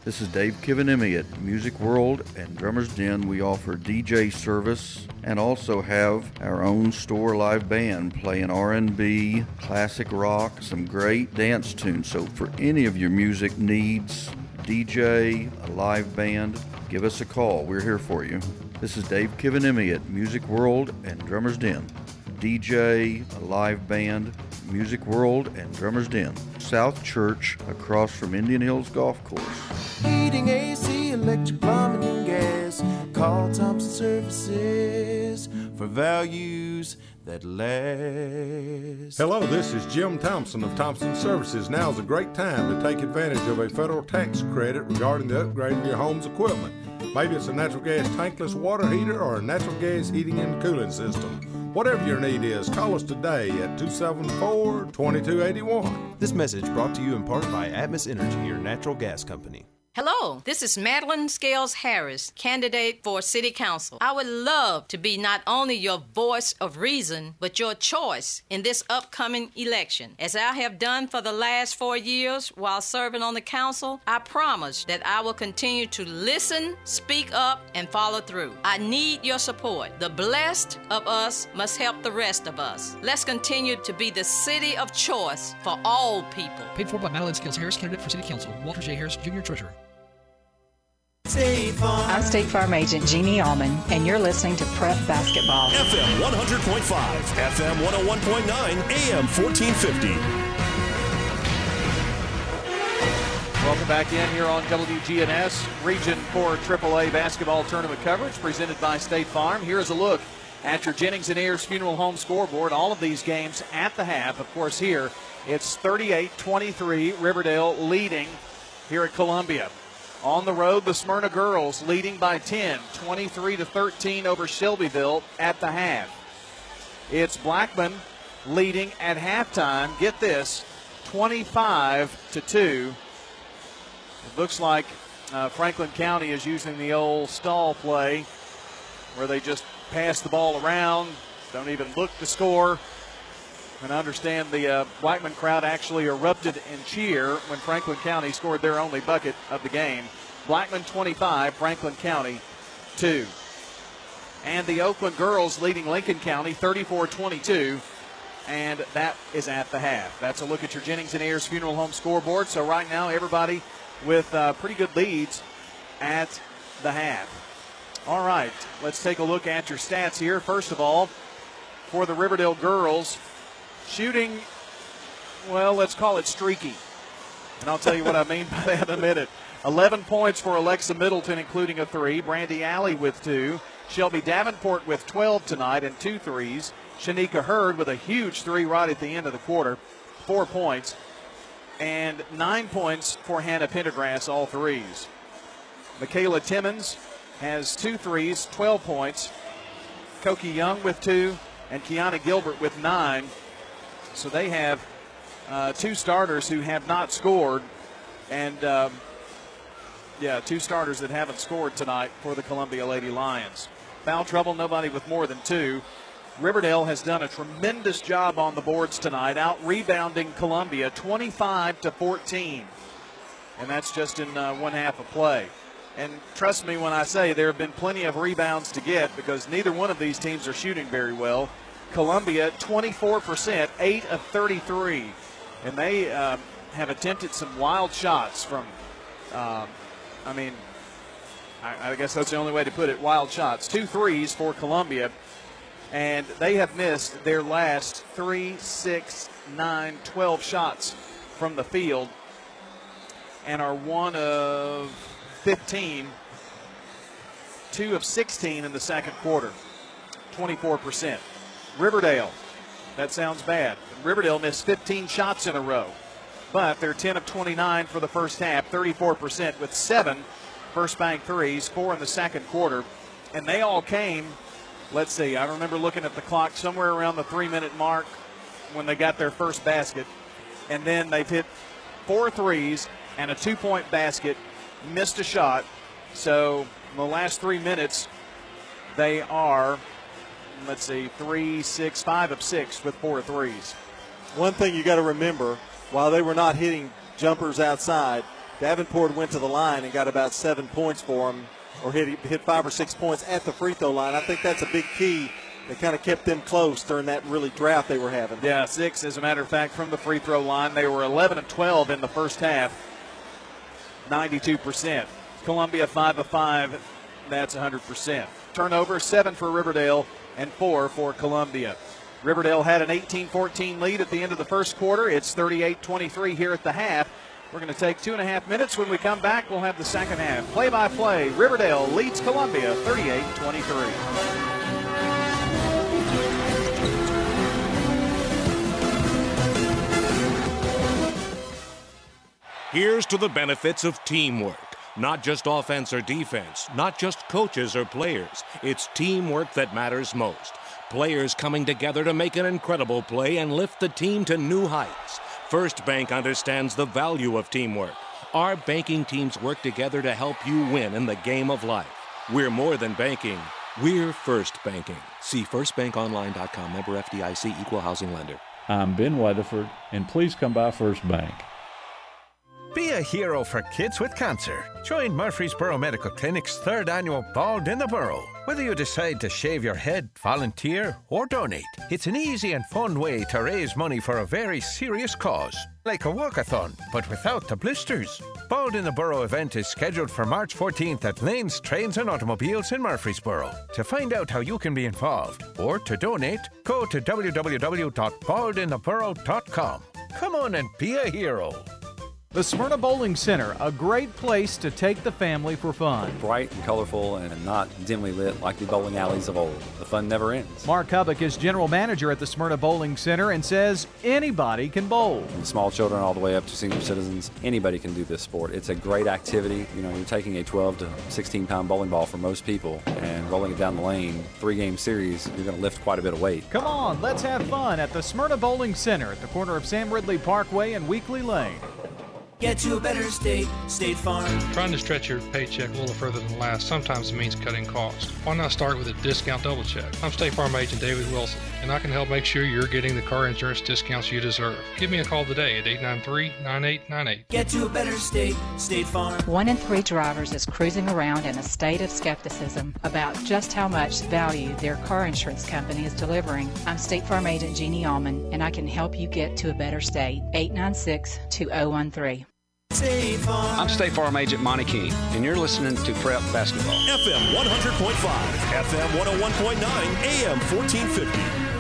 This is Dave Kivanimi at Music World and Drummers Den. We offer D J service and also have our own store live band playing R and B, classic rock, some great dance tunes. So for any of your music needs, D J, a live band, give us a call. We're here for you. This is Dave Kivanimi at Music World and Drummers Den. D J, a live band, Music World and Drummers Den. South Church across from Indian Hills Golf Course. Heating, A C, electric, plumbing, and gas. Call Thompson Services for values that last. Hello, this is Jim Thompson of Thompson Services. Now's a great time to take advantage of a federal tax credit regarding the upgrade of your home's equipment. Maybe it's a natural gas tankless water heater or a natural gas heating and cooling system. Whatever your need is, call us today at two seven four, two two eight one. This message brought to you in part by Atmos Energy, your natural gas company. Hello, this is Madeline Scales Harris, candidate for City Council. I would love to be not only your voice of reason, but your choice in this upcoming election. As I have done for the last four years while serving on the council, I promise that I will continue to listen, speak up, and follow through. I need your support. The blessed of us must help the rest of us. Let's continue to be the city of choice for all people. Paid for by Madeline Scales Harris, candidate for City Council. Walter J. Harris, Junior Treasurer. State Farm. I'm State Farm agent Jeannie Allman, and you're listening to Prep Basketball. F M one hundred point five, F M one oh one point nine, A M fourteen fifty. Welcome back in here on W G N S. Region four triple A basketball tournament coverage presented by State Farm. Here's a look at your Jennings and Ayers Funeral Home scoreboard. All of these games at the half. Of course, here it's thirty-eight twenty-three, Riverdale leading here at Columbia. On the road, the Smyrna girls leading by ten, twenty-three to thirteen over Shelbyville at the half. It's Blackman leading at halftime. Get this, twenty-five to two. It looks like uh, Franklin County is using the old stall play where they just pass the ball around, don't even look to score. And I understand the uh, Blackman crowd actually erupted in cheer when Franklin County scored their only bucket of the game. Blackman twenty-five, Franklin County two. And the Oakland girls leading Lincoln County thirty-four twenty-two. And that is at the half. That's a look at your Jennings and Ayers Funeral Home scoreboard. So right now, everybody with uh, pretty good leads at the half. All right, let's take a look at your stats here. First of all, for the Riverdale girls, shooting, well, let's call it streaky. And I'll tell you what I mean by that in a minute. eleven points for Alexa Middleton, including a three. Brandy Alley with two. Shelby Davenport with twelve tonight and two threes. Shanika Hurd with a huge three right at the end of the quarter, four points. And nine points for Hannah Pendergrass, all threes. Michaela Timmons has two threes, twelve points. Koki Young with two, and Kiana Gilbert with nine. So they have uh, two starters who have not scored. And, um, yeah, two starters that haven't scored tonight for the Columbia Lady Lions. Foul trouble, nobody with more than two. Riverdale has done a tremendous job on the boards tonight, out-rebounding Columbia twenty-five to fourteen. And that's just in uh, one half of play. And trust me when I say there have been plenty of rebounds to get because neither one of these teams are shooting very well. Columbia, twenty-four percent, eight of thirty-three. And they uh, have attempted some wild shots from, uh, I mean, I, I guess that's the only way to put it, wild shots. Two threes for Columbia. And they have missed their last three, six, nine, twelve shots from the field and are one of fifteen, two of sixteen in the second quarter, twenty-four percent. Riverdale, that sounds bad. Riverdale missed fifteen shots in a row, but they're ten of twenty-nine for the first half, thirty-four percent with seven first bank threes, four in the second quarter. And they all came, let's see, I remember looking at the clock somewhere around the three-minute mark when they got their first basket. And then they've hit four threes and a two-point basket, missed a shot. So in the last three minutes, they are, let's see, three, six, five of six with four threes. One thing you got to remember, while they were not hitting jumpers outside, Davenport went to the line and got about seven points for him, or hit, hit five or six points at the free throw line. I think that's a big key that kind of kept them close during that really drought they were having. Yeah, six, as a matter of fact, from the free throw line. They were eleven of twelve in the first half, ninety-two percent. Columbia five of five, that's one hundred percent. Turnover, seven for Riverdale and four for Columbia. Riverdale had an eighteen fourteen lead at the end of the first quarter. It's thirty-eight twenty-three here at the half. We're going to take two and a half minutes. When we come back, we'll have the second half. Play-by-play, Riverdale leads Columbia thirty-eight twenty-three. Here's to the benefits of teamwork. Not just offense or defense, not just coaches or players. It's teamwork that matters most. Players coming together to make an incredible play and lift the team to new heights. First Bank understands the value of teamwork. Our banking teams work together to help you win in the game of life. We're more than banking. We're First Banking. See first bank online dot com. Member F D I C, Equal Housing Lender. I'm Ben Weatherford, and please come by First Bank. Be a hero for kids with cancer. Join Murfreesboro Medical Clinic's third annual Bald in the Burrow. Whether you decide to shave your head, volunteer, or donate, it's an easy and fun way to raise money for a very serious cause, like a walkathon, but without the blisters. Bald in the Burrow event is scheduled for March fourteenth at Lanes Trains and Automobiles in Murfreesboro. To find out how you can be involved or to donate, go to w w w dot bald in the burrow dot com. Come on and be a hero. The Smyrna Bowling Center, a great place to take the family for fun. Bright and colorful and not dimly lit like the bowling alleys of old. The fun never ends. Mark Hubbock is general manager at the Smyrna Bowling Center and says anybody can bowl. From small children all the way up to senior citizens, anybody can do this sport. It's a great activity. You know, you're taking a twelve to sixteen pound bowling ball for most people and rolling it down the lane. Three game series, you're going to lift quite a bit of weight. Come on, let's have fun at the Smyrna Bowling Center at the corner of Sam Ridley Parkway and Weekly Lane. Get to a better state, State Farm. Trying to stretch your paycheck a little further than last sometimes means cutting costs. Why not start with a discount double check? I'm State Farm agent David Wilson, and I can help make sure you're getting the car insurance discounts you deserve. Give me a call today at eight nine three, nine eight nine eight. Get to a better state, State Farm. One in three drivers is cruising around in a state of skepticism about just how much value their car insurance company is delivering. I'm State Farm agent Jeannie Allman, and I can help you get to a better state. eight nine six, two oh one three. State Farm. I'm State Farm agent Monty King, and you're listening to Prep Basketball. F M one hundred point five, F M one oh one point nine, A M fourteen fifty.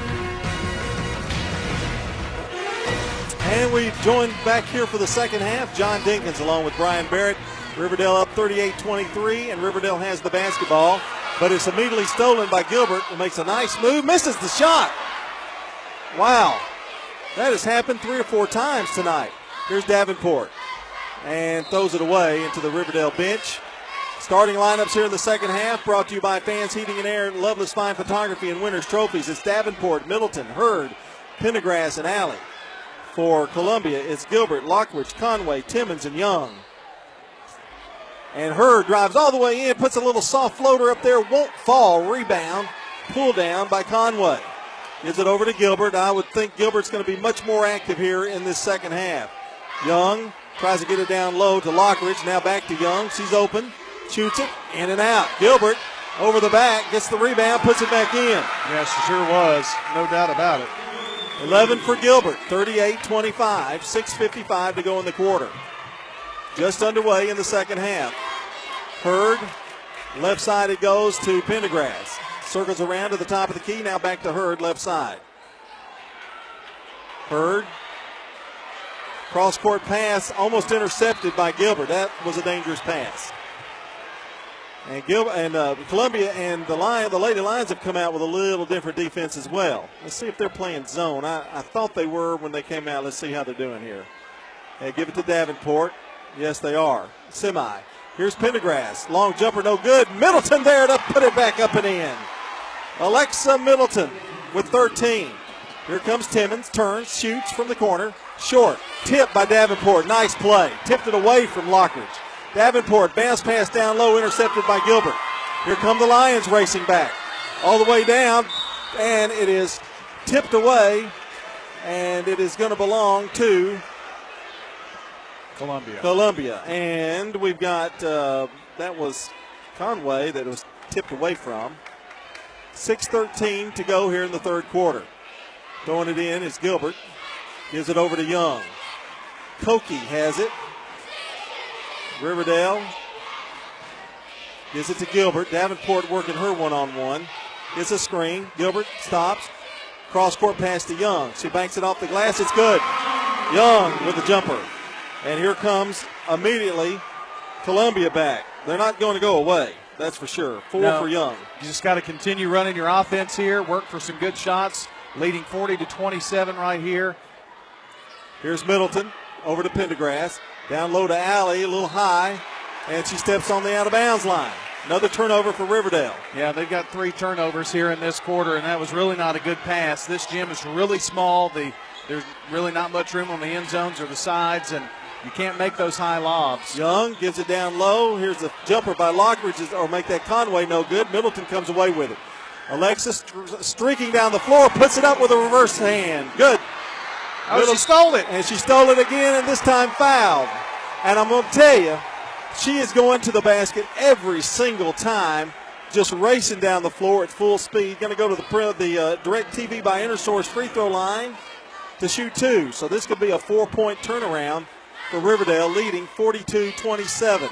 And we joined back here for the second half. John Dinkins along with Brian Barrett. Riverdale up thirty-eight twenty-three, and Riverdale has the basketball, but it's immediately stolen by Gilbert, who makes a nice move, misses the shot. Wow, that has happened three or four times tonight. Here's Davenport. And throws it away into the Riverdale bench. Starting lineups here in the second half, brought to you by Fans Heating and Air, Loveless Fine Photography, and Winners Trophies. It's Davenport, Middleton, Hurd, Pendergrass, and Alley. For Columbia, it's Gilbert, Lockridge, Conway, Timmons, and Young. And Hurd drives all the way in, puts a little soft floater up there, won't fall. Rebound, pull down by Conway. Gives it over to Gilbert. I would think Gilbert's going to be much more active here in this second half. Young tries to get it down low to Lockridge. Now back to Young. She's open. Shoots it. In and out. Gilbert over the back. Gets the rebound. Puts it back in. Yes, sure was. No doubt about it. eleven for Gilbert. thirty-eight twenty-five. six fifty-five to go in the quarter. Just underway in the second half. Hurd. Left side it goes to Pendergrass. Circles around to the top of the key. Now back to Hurd. Left side. Hurd. Cross-court pass almost intercepted by Gilbert. That was a dangerous pass. And Gilbert and uh, Columbia and the Lion, the Lady Lions have come out with a little different defense as well. Let's see if they're playing zone. I, I thought they were when they came out. Let's see how they're doing here. They give it to Davenport. Yes, they are. Semi. Here's Pendergrass. Long jumper, no good. Middleton there to put it back up and in. Alexa Middleton with thirteen. Here comes Timmons. Turns, shoots from the corner. Short. Tipped by Davenport. Nice play. Tipped it away from Lockridge. Davenport, bounce pass down low, intercepted by Gilbert. Here come the Lions racing back. All the way down, and it is tipped away, and it is going to belong to Columbia. Columbia. And we've got, uh, that was Conway that it was tipped away from. six thirteen to go here in the third quarter. Throwing it in is Gilbert. Gives it over to Young. Koki has it. Riverdale gives it to Gilbert. Davenport working her one-on-one. Gets a screen. Gilbert stops. Cross-court pass to Young. She banks it off the glass. It's good. Young with the jumper. And here comes immediately Columbia back. They're not going to go away. That's for sure. Four no, for Young. You just got to continue running your offense here. Work for some good shots. Leading forty to twenty-seven right here. Here's Middleton over to Pendergrass. Down low to Alley, a little high. And she steps on the out-of-bounds line. Another turnover for Riverdale. Yeah, they've got three turnovers here in this quarter, and that was really not a good pass. This gym is really small. The, there's really not much room on the end zones or the sides, and you can't make those high lobs. Young gives it down low. Here's a jumper by Lockridge, or make that Conway no good. Middleton comes away with it. Alexis streaking down the floor, puts it up with a reverse hand. Good. Oh, Middle, she stole it. And she stole it again, and this time fouled. And I'm going to tell you, she is going to the basket every single time, just racing down the floor at full speed. Going to go to the, the uh, DirecTV by InterSource free throw line to shoot two. So this could be a four-point turnaround for Riverdale, leading forty-two twenty-seven.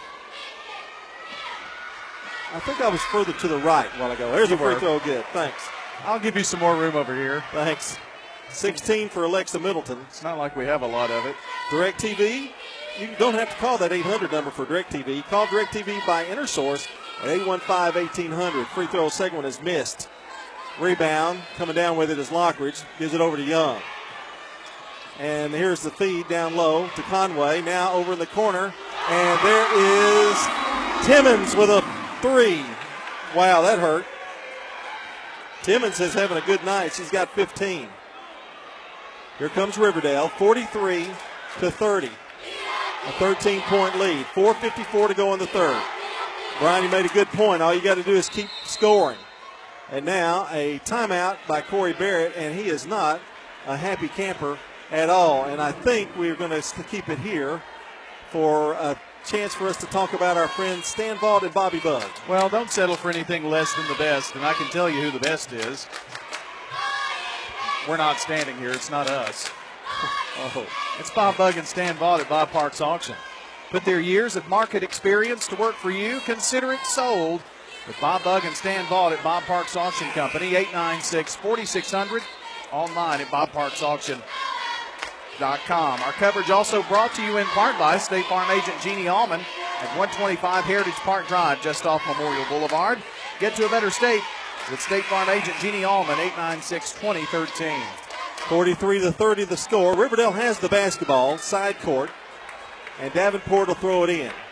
I think I was further to the right a while ago. There's you a free were. throw good. Thanks. I'll give you some more room over here. Thanks. sixteen for Alexa Middleton. It's not like we have a lot of it. DirecTV, you don't have to call that eight hundred number for DirecTV. Call DirecTV by InterSource at eight one five, eighteen hundred. Free throw segment is missed. Rebound, coming down with it is Lockridge. Gives it over to Young. And here's the feed down low to Conway. Now over in the corner. And there is Timmons with a three. Wow, that hurt. Timmons is having a good night. She's got fifteen. Here comes Riverdale, forty-three to thirty. A thirteen-point lead. four fifty-four to go in the third. Brian, you made a good point. All you got to do is keep scoring. And now a timeout by Corey Barrett, and he is not a happy camper at all. And I think we're going to keep it here for a chance for us to talk about our friends Stan Vaught and Bobby Bugg. Well, don't settle for anything less than the best, and I can tell you who the best is. We're not standing here. It's not us. Oh, it's Bob Bugg and Stan Vaught at Bob Parks Auction. Put their years of market experience to work for you. Consider it sold with Bob Bugg and Stan Vaught at Bob Parks Auction Company, eight nine six, four six zero zero, online at bob parks auction dot com. Our coverage also brought to you in part by State Farm agent Jeannie Allman at one twenty-five Heritage Park Drive, just off Memorial Boulevard. Get to a better state with State Farm agent Jeannie Allman, eight nine six, two zero one three. forty-three to thirty the score. Riverdale has the basketball, side court, and Davenport will throw it in.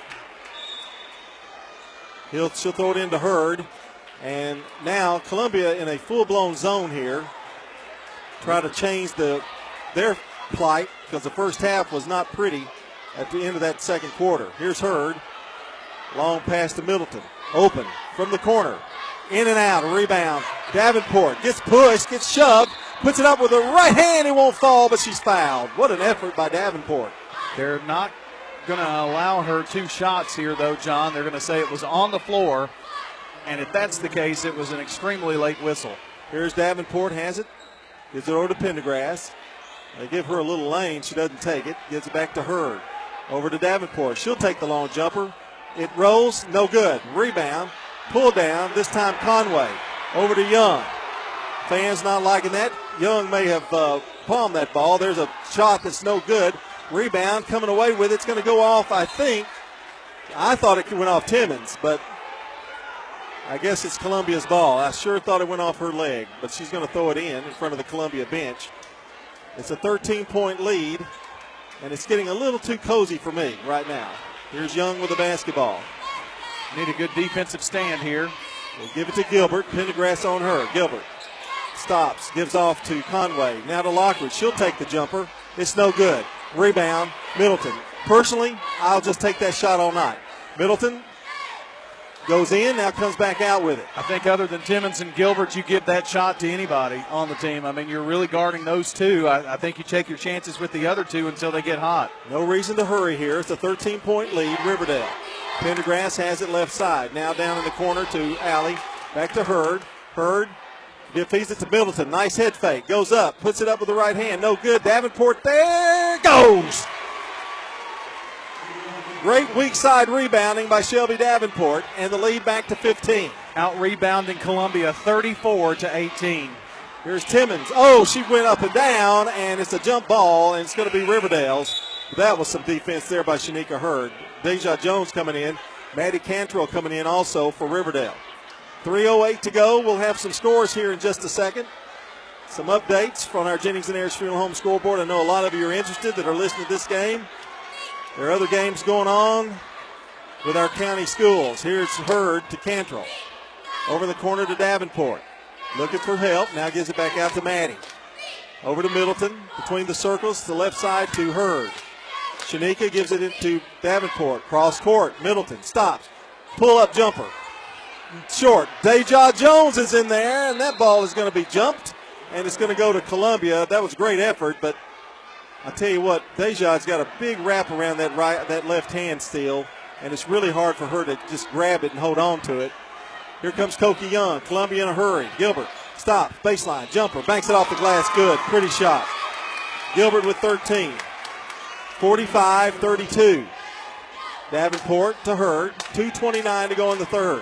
He'll, she'll throw it into Hurd. And now Columbia in a full-blown zone here. Try to change the their plight because the first half was not pretty at the end of that second quarter. Here's Hurd. Long pass to Middleton. Open from the corner. In and out. A rebound. Davenport gets pushed, gets shoved, puts it up with a right hand. It won't fall, but she's fouled. What an effort by Davenport. They're not going to allow her two shots here, though, John. They're going to say it was on the floor, and if that's the case, it was an extremely late whistle. Here's Davenport, has it. Gives it over to Pendergrass. They give her a little lane. She doesn't take it. Gives it back to Hurd. Over to Davenport. She'll take the long jumper. It rolls. No good. Rebound. Pull down. This time Conway. Over to Young. Fans not liking that. Young may have uh, palmed that ball. There's a shot that's no good. Rebound coming away with it. It's going to go off, I think. I thought it went off Timmons, but I guess it's Columbia's ball. I sure thought it went off her leg, but she's going to throw it in in front of the Columbia bench. It's a thirteen-point lead, and it's getting a little too cozy for me right now. Here's Young with the basketball. Need a good defensive stand here. We'll give it to Gilbert. Pendergrass on her. Gilbert stops, gives off to Conway. Now to Lockridge. She'll take the jumper. It's no good. Rebound, Middleton. Personally, I'll just take that shot all night. Middleton Goes in, now comes back out with it. I think other than Timmons and Gilbert, you give that shot to anybody on the team. I mean, you're really guarding those two. I, I think you take your chances with the other two until they get hot. No reason to hurry here. It's a thirteen-point lead, Riverdale. Pendergrass has it left side. Now down in the corner to Alley. Back to Hurd. Hurd feeds it to Middleton. Nice head fake. Goes up. Puts it up with the right hand. No good. Davenport there. Goes. Great weak side rebounding by Shelby Davenport, and the lead back to fifteen. Out rebounding Columbia thirty-four to eighteen. Here's Timmons. Oh, she went up and down, and it's a jump ball, and it's going to be Riverdale's. That was some defense there by Shanika Hurd. Deja Jones coming in. Maddie Cantrell coming in also for Riverdale. three oh eight to go. We'll have some scores here in just a second. Some updates from our Jennings and Ayers Funeral Home scoreboard. I know a lot of you are interested that are listening to this game. There are other games going on with our county schools. Here's Hurd to Cantrell. Over the corner to Davenport. Looking for help. Now gives it back out to Maddie. Over to Middleton. Between the circles to the left side to Hurd. Shanika gives it into Davenport. Cross court. Middleton stops. Pull up jumper. Short. Deja Jones is in there, and that ball is going to be jumped, and it's going to go to Columbia. That was a great effort, but I tell you what, Deja's got a big wrap around that right, that left hand still, and it's really hard for her to just grab it and hold on to it. Here comes Koki Young. Columbia in a hurry. Gilbert stops. Baseline. Jumper. Banks it off the glass. Good. Pretty shot. Gilbert with thirteen. forty-five thirty-two. Davenport to Hurd. two twenty-nine to go in the third.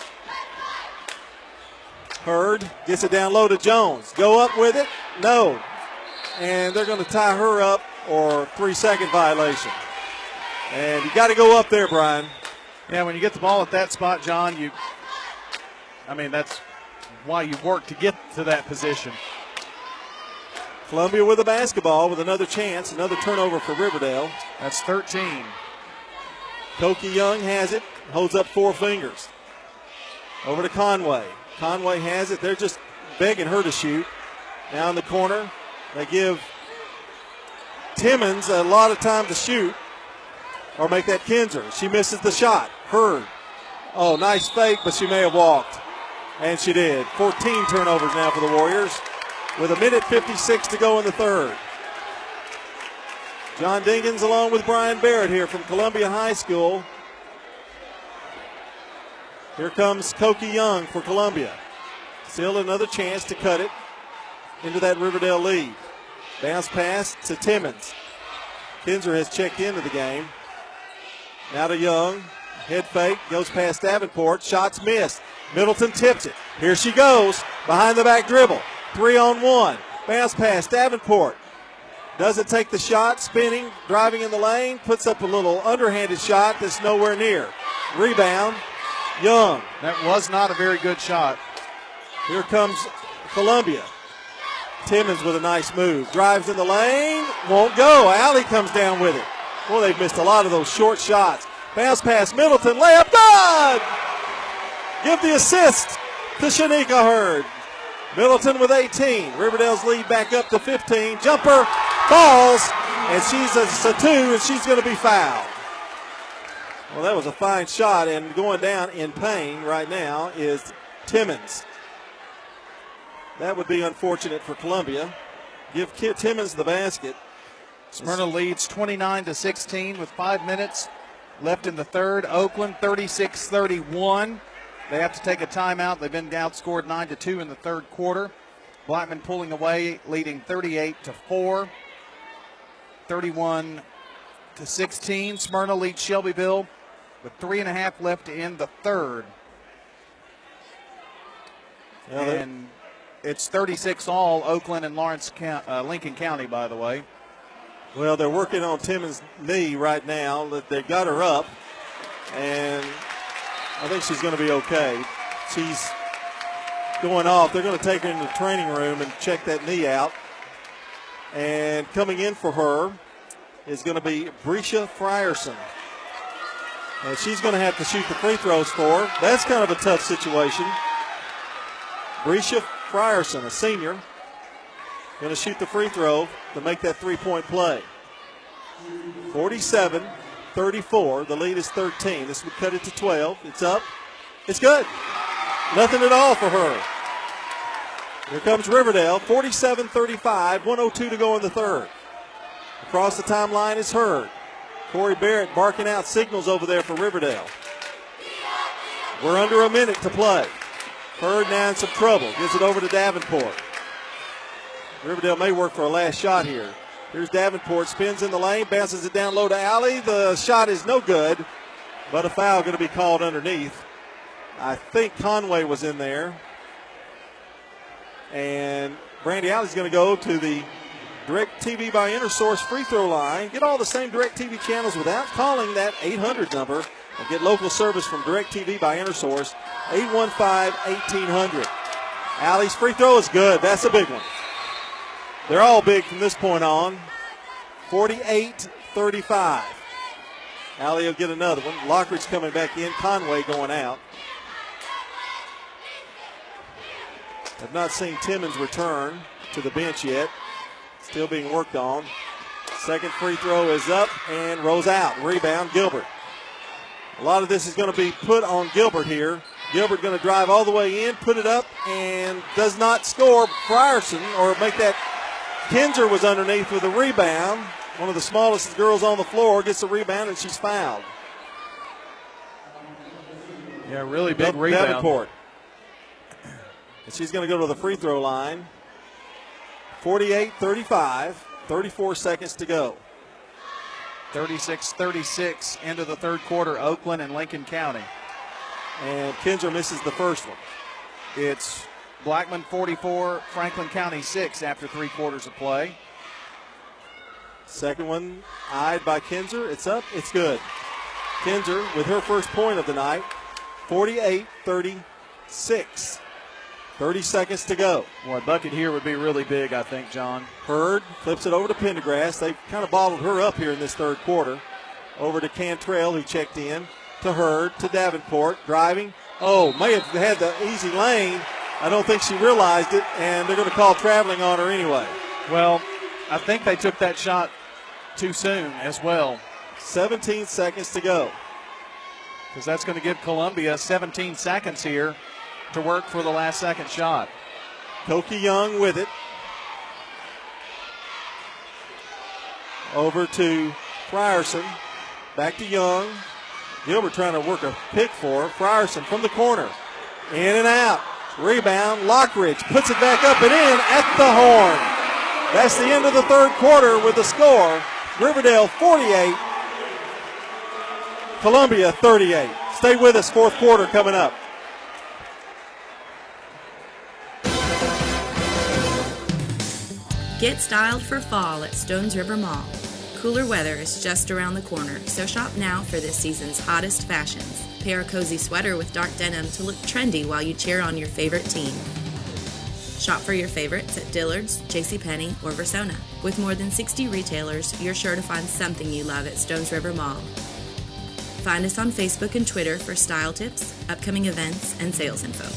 Hurd gets it down low to Jones. Go up with it. No. And they're going to tie her up, or three-second violation. And you got to go up there, Brian. Yeah, when you get the ball at that spot, John, you, I mean, that's why you work to get to that position. Columbia with a basketball with another chance, another turnover for Riverdale. That's thirteen. Koki Young has it, holds up four fingers. Over to Conway. Conway has it. They're just begging her to shoot. Now in the corner, they give Timmons a lot of time to shoot or make that Kinzer. She misses the shot. Hurd. Oh, nice fake, but she may have walked. And she did. fourteen turnovers now for the Warriors with a minute fifty-six to go in the third. John Dinkins along with Brian Barrett here from Columbia High School. Here comes Koki Young for Columbia. Still another chance to cut it into that Riverdale lead. Bounce pass to Timmons. Kinzer has checked into the game. Now to Young. Head fake. Goes past Davenport. Shots missed. Middleton tips it. Here she goes. Behind the back dribble. Three on one. Bounce pass. Davenport. Doesn't take the shot. Spinning. Driving in the lane. Puts up a little underhanded shot that's nowhere near. Rebound. Young. That was not a very good shot. Here comes Columbia. Timmons with a nice move. Drives in the lane. Won't go. Alley comes down with it. Well, they've missed a lot of those short shots. Bounce pass Middleton. Layup. Good! Give the assist to Shanika Hurd. Middleton with eighteen. Riverdale's lead back up to fifteen. Jumper. Falls. And she's a, a two, and she's going to be fouled. Well, that was a fine shot, and going down in pain right now is Timmons. That would be unfortunate for Columbia. Give Kid Timmons the basket. Smyrna leads twenty-nine to sixteen with five minutes left in the third. Oakland thirty-six thirty-one. They have to take a timeout. They've been outscored nine to two in the third quarter. Blackman pulling away, leading thirty-eight to four. thirty-one to sixteen. Smyrna leads Shelbyville with three and a half left in the third. Yeah, and it's thirty-six all, Oakland and Lawrence, uh, Lincoln County, by the way. Well, they're working on Timmons' knee right now. They got her up, and I think she's going to be okay. She's going off. They're going to take her in the training room and check that knee out. And coming in for her is going to be Brescia Frierson. And she's going to have to shoot the free throws for her. That's kind of a tough situation. Brescia Frierson, a senior, going to shoot the free throw to make that three-point play. forty-seven thirty-four. The lead is thirteen. This would cut it to twelve. It's up. It's good. Nothing at all for her. Here comes Riverdale, forty-seven thirty-five, one oh two to go in the third. Across the timeline is Hurd. Corey Barrett barking out signals over there for Riverdale. We're under a minute to play. Hurd now in some trouble. Gives it over to Davenport. Riverdale may work for a last shot here. Here's Davenport, spins in the lane, bounces it down low to Alley. The shot is no good, but a foul going to be called underneath. I think Conway was in there. And Brandy Alley's going to go to the DirecTV by InterSource free throw line. Get all the same DirecTV channels without calling that eight hundred number. And get local service from DirecTV by InterSource, eight one five, eighteen hundred. Alley's free throw is good. That's a big one. They're all big from this point on. forty-eight thirty-five. Alley will get another one. Lockridge coming back in. Conway going out. Have not seen Timmons return to the bench yet. Still being worked on. Second free throw is up and rolls out. Rebound, Gilbert. A lot of this is going to be put on Gilbert here. Gilbert going to drive all the way in, put it up, and does not score. Frierson, or make that. Kinzer was underneath with a rebound. One of the smallest girls on the floor gets the rebound, and she's fouled. Yeah, really big rebound. Davenport. And she's going to go to the free throw line. forty-eight thirty-five, thirty-four seconds to go. thirty-six thirty-six into the third quarter, Oakland and Lincoln County. And Kinzer misses the first one. It's Blackman forty-four, Franklin County six after three quarters of play. Second one eyed by Kinzer. It's up. It's good. Kinzer with her first point of the night. forty-eight thirty-six. thirty seconds to go. Well, a bucket here would be really big, I think, John. Hurd flips it over to Pendergrass. They've kind of bottled her up here in this third quarter. Over to Cantrell, who checked in. To Hurd, to Davenport, driving. Oh, may have had the easy lane. I don't think she realized it, and they're going to call traveling on her anyway. Well, I think they took that shot too soon as well. seventeen seconds to go. Because that's going to give Columbia seventeen seconds here to work for the last second shot. Koki Young with it. Over to Frierson. Back to Young. Gilbert trying to work a pick for her. Frierson from the corner. In and out. Rebound. Lockridge puts it back up and in at the horn. That's the end of the third quarter with the score. Riverdale forty-eight. Columbia thirty-eight. Stay with us. Fourth quarter coming up. Get styled for fall at Stones River Mall. Cooler weather is just around the corner, so shop now for this season's hottest fashions. Pair a cozy sweater with dark denim to look trendy while you cheer on your favorite team. Shop for your favorites at Dillard's, JCPenney, or Versona. With more than sixty retailers, you're sure to find something you love at Stones River Mall. Find us on Facebook and Twitter for style tips, upcoming events, and sales info.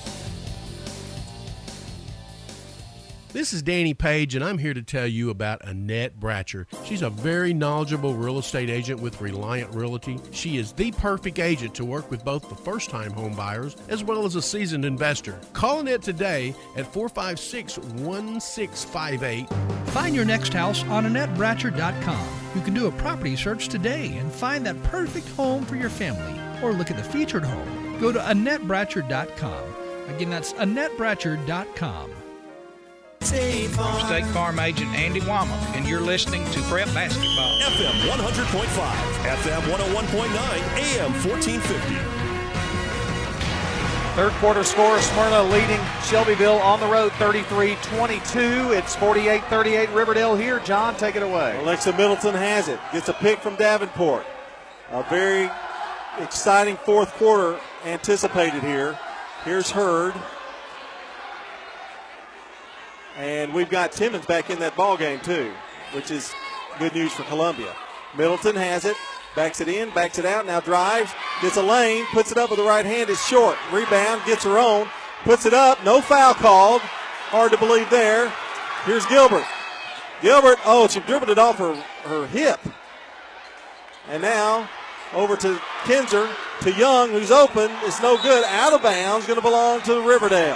This is Danny Page, and I'm here to tell you about Annette Bratcher. She's a very knowledgeable real estate agent with Reliant Realty. She is the perfect agent to work with both the first-time home buyers as well as a seasoned investor. Call Annette today at four five six, one six five eight. Find your next house on Annette Bratcher dot com. You can do a property search today and find that perfect home for your family, or look at the featured home. Go to Annette Bratcher dot com. Again, that's Annette Bratcher dot com. State Farm. I'm State Farm agent Andy Womack, and you're listening to Prep Basketball. F M one hundred point five, F M one oh one point nine, A M fourteen fifty. Third quarter score, Smyrna leading Shelbyville on the road thirty-three twenty-two. It's forty-eight thirty-eight Riverdale here. John, take it away. Alexa Middleton has it. Gets a pick from Davenport. A very exciting fourth quarter anticipated here. Here's Hurd. And we've got Timmons back in that ball game too, which is good news for Columbia. Middleton has it, backs it in, backs it out, now drives, gets a lane, puts it up with the right hand, is short. Rebound, gets her own, puts it up, no foul called. Hard to believe there. Here's Gilbert. Gilbert, oh, she dribbled it off her, her hip. And now over to Kinzer. to Young, who's open. It's no good. Out of bounds. Going to belong to Riverdale.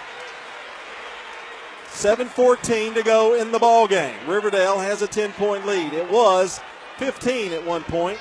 seven fourteen to go in the ball game. Riverdale has a ten-point lead. It was fifteen at one point.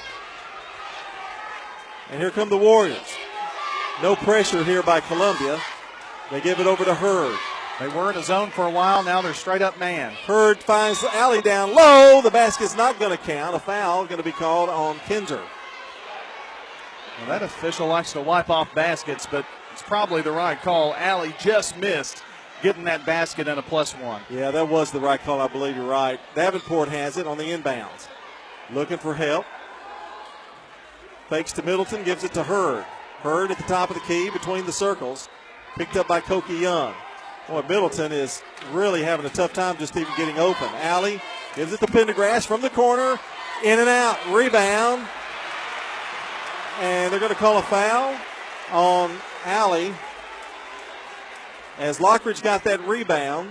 And here come the Warriors. No pressure here by Columbia. They give it over to Hurd. They were in a zone for a while. Now they're straight up man. Hurd finds the alley down low. The basket's not going to count. A foul going to be called on Kinzer. Well, that official likes to wipe off baskets, but it's probably the right call. Alley just missed getting that basket and a plus one. Yeah, that was the right call. I believe you're right. Davenport has it on the inbounds. Looking for help. Fakes to Middleton, gives it to Hurd. Hurd at the top of the key between the circles. Picked up by Koki Young. Boy, Middleton is really having a tough time just even getting open. Alley gives it to Pendergrass from the corner. In and out. Rebound. And they're going to call a foul on Alley as Lockridge got that rebound.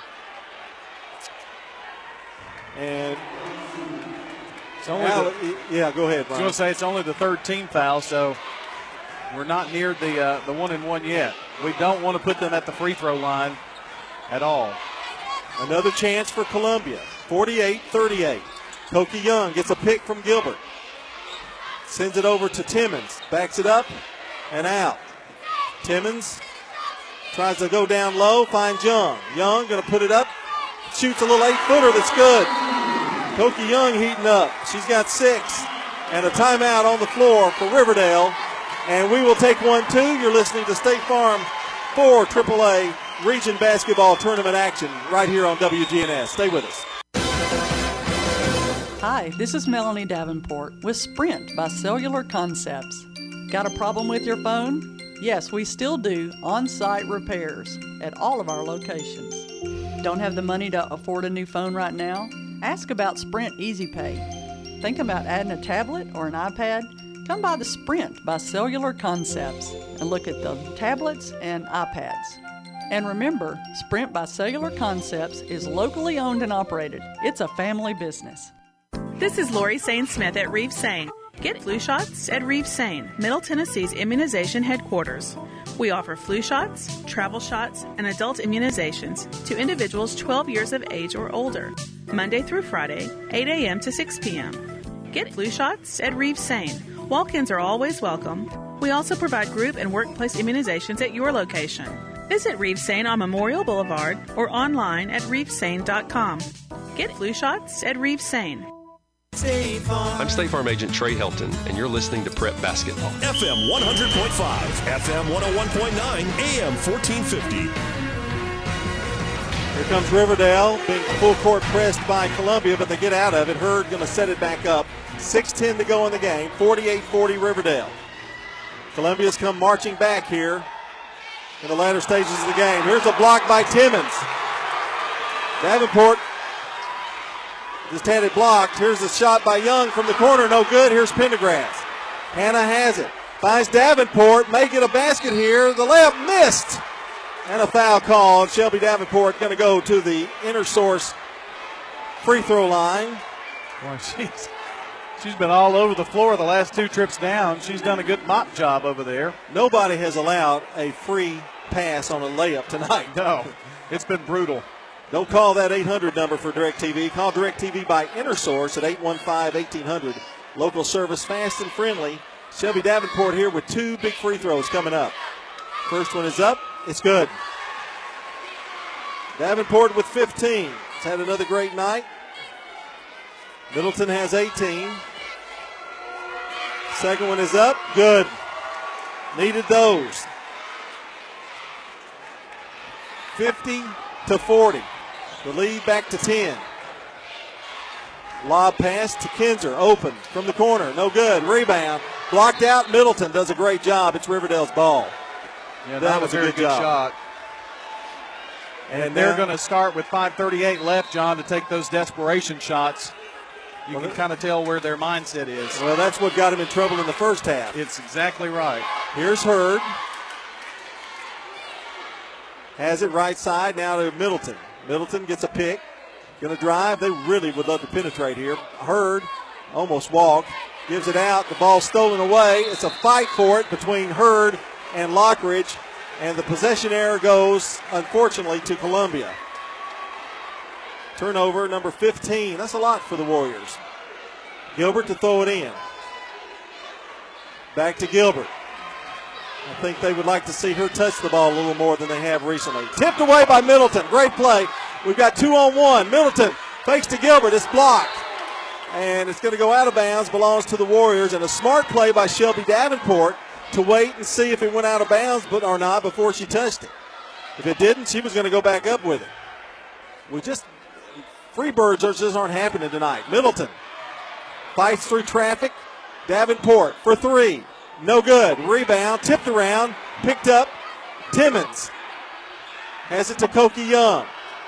And it's only Alley, the, yeah, go ahead, Brian. I was going to say it's only the third team foul, so we're not near the uh, the one and one yet. We don't want to put them at the free throw line at all. Another chance for Columbia. forty-eight thirty-eight. Koki Young gets a pick from Gilbert. Sends it over to Timmons. Backs it up and out. Timmons tries to go down low. Finds Young. Young going to put it up. Shoots a little eight-footer that's good. Koki Young heating up. She's got six. And a timeout on the floor for Riverdale. And we will take one, too. You're listening to State Farm for triple A Region Basketball Tournament action right here on W G N S. Stay with us. Hi, this is Melanie Davenport with Sprint by Cellular Concepts. Got a problem with your phone? Yes, we still do on-site repairs at all of our locations. Don't have the money to afford a new phone right now? Ask about Sprint Easy Pay. Think about adding a tablet or an iPad? Come by the Sprint by Cellular Concepts and look at the tablets and iPads. And remember, Sprint by Cellular Concepts is locally owned and operated. It's a family business. This is Lori Sane-Smith at Reeve Sane. Get flu shots at Reeve Sane, Middle Tennessee's immunization headquarters. We offer flu shots, travel shots, and adult immunizations to individuals twelve years of age or older, Monday through Friday, eight a.m. to six p.m. Get flu shots at Reeve Sane. Walk-ins are always welcome. We also provide group and workplace immunizations at your location. Visit Reeve Sane on Memorial Boulevard or online at reeve sane dot com. Get flu shots at Reeve Sane. I'm State Farm Agent Trey Helton, and you're listening to Prep Basketball. F M one hundred point five, F M one oh one point nine, A M fourteen fifty. Here comes Riverdale, being full court pressed by Columbia, but they get out of it. Hurd going to set it back up. six ten to go in the game, forty-eight forty Riverdale. Columbia's come marching back here in the latter stages of the game. Here's a block by Timmons. Davenport just had it blocked. Here's a shot by Young from the corner. No good. Here's Pendergrass. Hannah has it. Finds Davenport. May get a basket here. The layup missed. And a foul called. Shelby Davenport going to go to the inner source free throw line. Boy, she's, she's been all over the floor the last two trips down. She's done a good mop job over there. Nobody has allowed a free pass on a layup tonight. No, it's been brutal. Don't call that eight hundred number for DirecTV. Call DirecTV by InnerSource at eight one five, eighteen hundred. Local service, fast and friendly. Shelby Davenport here with two big free throws coming up. First one is up. It's good. Davenport with fifteen. He's had another great night. Middleton has eighteen. Second one is up. Good. Needed those. fifty to forty. The lead back to ten. Lob pass to Kinzer. Open from the corner. No good. Rebound. Blocked out. Middleton does a great job. It's Riverdale's ball. Yeah, that, that was a very good, good shot. And, and they're going to start with five thirty-eight left, John, to take those desperation shots. You well, can kind of tell where their mindset is. Well, that's what got him in trouble in the first half. It's exactly right. Here's Hurd. Has it right side now to Middleton. Middleton gets a pick. Going to drive. They really would love to penetrate here. Hurd almost walked. gives it out. The ball stolen away. It's a fight for it between Hurd and Lockridge, and the possession error goes, unfortunately, to Columbia. Turnover number fifteen. That's a lot for the Warriors. Gilbert to throw it in. Back to Gilbert. I think they would like to see her touch the ball a little more than they have recently. Tipped away by Middleton. Great play. We've got two on one. Middleton fakes to Gilbert. It's blocked. And it's going to go out of bounds. Belongs to the Warriors. And a smart play by Shelby Davenport to wait and see if it went out of bounds but or not before she touched it. If it didn't, she was going to go back up with it. We just, free birds just aren't happening tonight. Middleton fights through traffic. Davenport for three. No good. Rebound. Tipped around. Picked up. Timmons has it to Koki Young.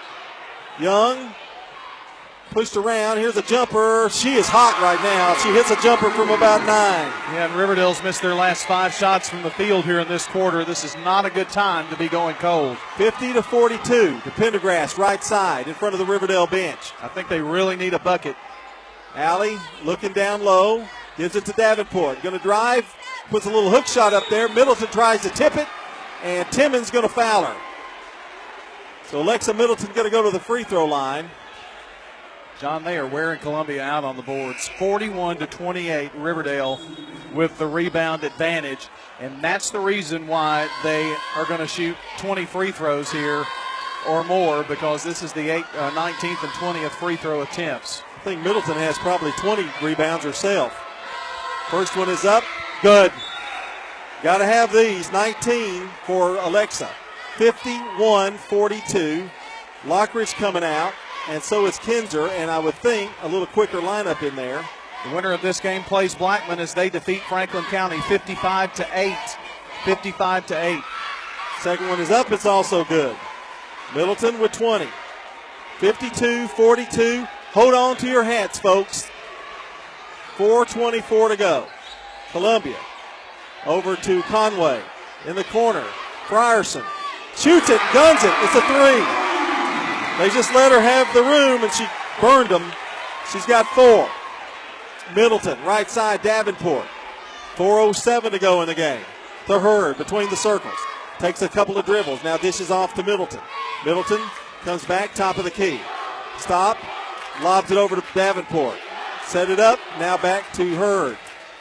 Young pushed around. Here's a jumper. She is hot right now. She hits a jumper from about nine. Yeah, and Riverdale's missed their last five shots from the field here in this quarter. This is not a good time to be going cold. fifty to forty-two to Pendergrass, right side, in front of the Riverdale bench. I think they really need a bucket. Allie looking down low. Gives it to Davenport. Going to drive. Puts a little hook shot up there. Middleton tries to tip it, and Timmons going to foul her. So Alexa Middleton going to go to the free throw line. John, they are wearing Columbia out on the boards. forty-one to twenty-eight, Riverdale with the rebound advantage. And that's the reason why they are going to shoot twenty free throws here or more, because this is the eight, uh, nineteenth and twentieth free throw attempts. I think Middleton has probably twenty rebounds herself. First one is up. Good. Got to have these. nineteen for Alexa. fifty-one forty-two. Lockridge coming out, and so is Kinzer, and I would think a little quicker lineup in there. The winner of this game plays Blackman as they defeat Franklin County fifty-five to eight. fifty-five to eight. Second one is up. It's also good. Middleton with twenty. fifty-two forty-two. Hold on to your hats, folks. four twenty-four to go. Columbia over to Conway in the corner. Frierson shoots it, guns it. It's a three. They just let her have the room, and she burned them. She's got four. Middleton, right side, Davenport. four oh seven to go in the game. To Hurd between the circles. Takes a couple of dribbles. Now dishes off to Middleton. Middleton comes back, top of the key. Stop. Lobs it over to Davenport. Set it up. Now back to Hurd.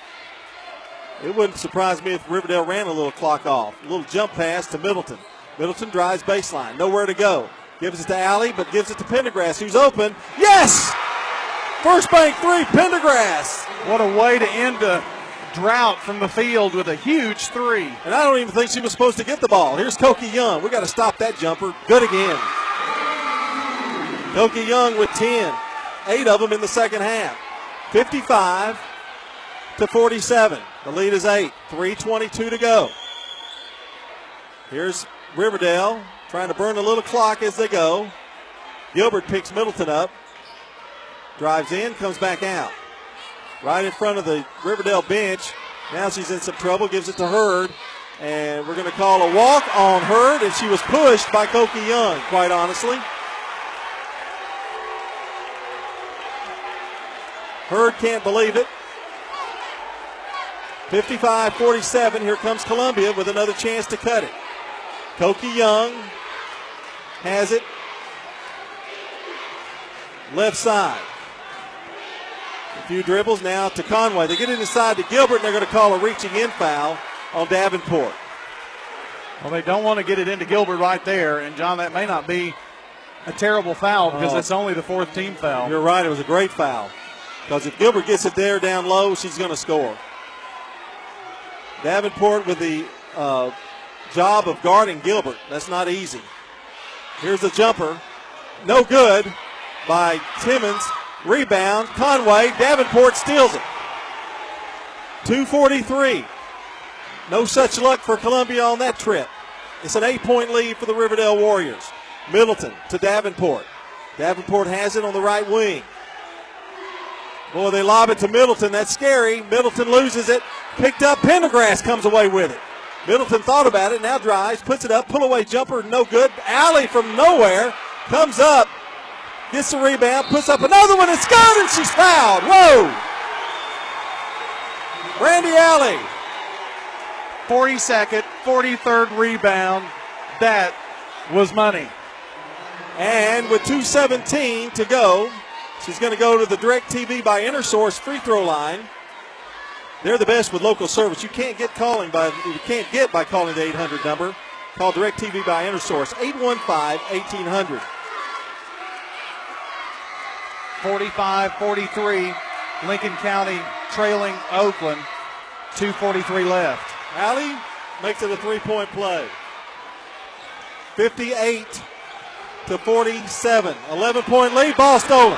It wouldn't surprise me if Riverdale ran a little clock off. A little jump pass to Middleton. Middleton drives baseline. Nowhere to go. Gives it to Alley, but gives it to Pendergrass, who's open. Yes! First bank three, Pendergrass. What a way to end a drought from the field with a huge three. And I don't even think she was supposed to get the ball. Here's Koki Young. We got to stop that jumper. Good again. Koki Young with ten. Eight of them in the second half. fifty-five to forty-seven. The lead is eight. three twenty-two to go. Here's Riverdale trying to burn a little clock as they go. Gilbert picks Middleton up. Drives in, comes back out. Right in front of the Riverdale bench. Now she's in some trouble. Gives it to Hurd. And we're going to call a walk on Hurd. And she was pushed by Koki Young, quite honestly. Hurd can't believe it. fifty-five forty-seven. Here comes Columbia with another chance to cut it. Koki Young has it. Left side. A few dribbles now to Conway. They get it inside to Gilbert, and they're going to call a reaching in foul on Davenport. Well, they don't want to get it into Gilbert right there. And, John, that may not be a terrible foul because oh, it's only the fourth team foul. You're right. It was a great foul. Because if Gilbert gets it there down low, she's going to score. Davenport with the uh, job of guarding Gilbert. That's not easy. Here's the jumper. No good by Timmons. Rebound. Conway. Davenport steals it. two forty-three. No such luck for Columbia on that trip. It's an eight-point lead for the Riverdale Warriors. Middleton to Davenport. Davenport has it on the right wing. Boy, they lob it to Middleton. That's scary. Middleton loses it. Picked up. Pendergrass comes away with it. Middleton thought about it. Now drives. Puts it up. Pull away jumper. No good. Alley from nowhere. Comes up. Gets the rebound. Puts up another one. It's good. And she's fouled. Whoa. Brandy Alley. forty-second, forty-third rebound. That was money. And with two seventeen to go, she's going to go to the DirecTV by InterSource free throw line. They're the best with local service. You can't get calling by you can't get by calling the eight hundred number. Call DirecTV by InterSource, eight one five, eighteen hundred. forty-five forty-three, Lincoln County trailing Oakland. two forty-three left. Alley makes it a three-point play. fifty-eight to forty-seven. eleven-point lead, ball stolen.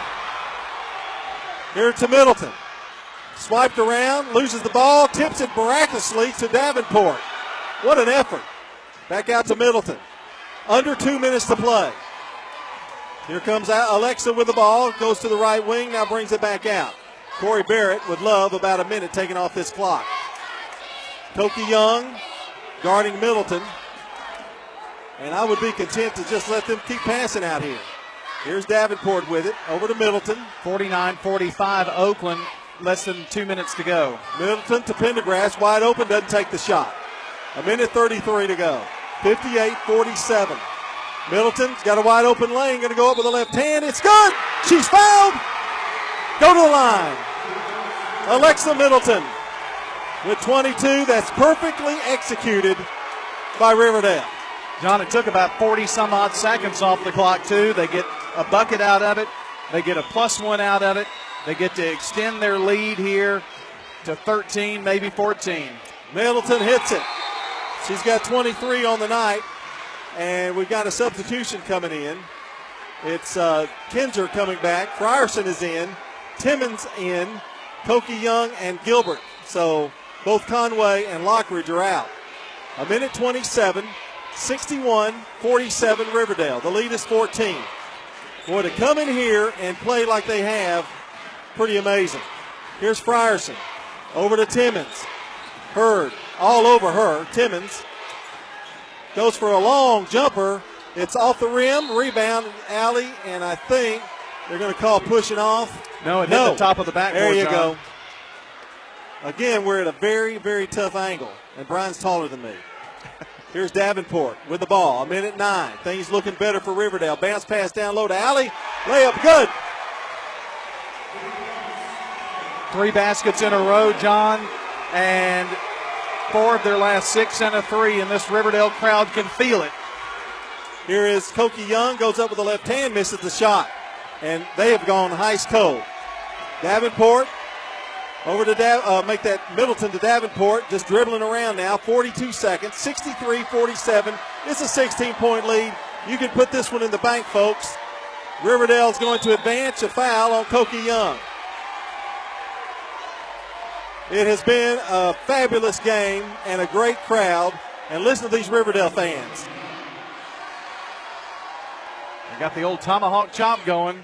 Here to Middleton. Swiped around, loses the ball, tips it miraculously to Davenport. What an effort. Back out to Middleton. Under two minutes to play. Here comes Alexa with the ball, goes to the right wing, now brings it back out. Corey Barrett with Love, about a minute taking off this clock. Toki Young guarding Middleton. And I would be content to just let them keep passing out here. Here's Davenport with it, over to Middleton. forty-nine forty-five Oakland, less than two minutes to go. Middleton to Pendergrass, wide open, doesn't take the shot. A minute thirty-three to go. fifty-eight forty-seven. Middleton's got a wide open lane, going to go up with the left hand. It's good. She's fouled. Go to the line. Alexa Middleton with twenty-two. That's perfectly executed by Riverdale. John, it took about forty some odd seconds off the clock, too. They get a bucket out of it. They get a plus one out of it. They get to extend their lead here to thirteen, maybe fourteen. Middleton hits it. She's got twenty-three on the night, and we've got a substitution coming in. It's uh, Kinzer coming back. Frierson is in. Timmons in. Toki Young and Gilbert. So both Conway and Lockridge are out. A minute twenty-seven. sixty-one forty-seven Riverdale. The lead is fourteen. Boy, to come in here and play like they have, pretty amazing. Here's Frierson. Over to Timmons. Hurd all over her. Timmons goes for a long jumper. It's off the rim. Rebound, Alley, and I think they're going to call pushing off. No, it no. hit the top of the backboard. There you John. go. Again, we're at a very, very tough angle, and Brian's taller than me. Here's Davenport with the ball. A minute nine. Things looking better for Riverdale. Bounce pass down low to Alley. Layup good. Three baskets in a row, John, and four of their last six and a three, and this Riverdale crowd can feel it. Here is Toki Young, goes up with the left hand, misses the shot, and they have gone ice cold. Davenport over to da- uh, make that Middleton to Davenport, just dribbling around now. forty-two seconds, sixty-three forty-seven. It's a sixteen-point lead. You can put this one in the bank, folks. Riverdale's going to advance a foul on Toki Young. It has been a fabulous game and a great crowd. And listen to these Riverdale fans. They got the old tomahawk chop going.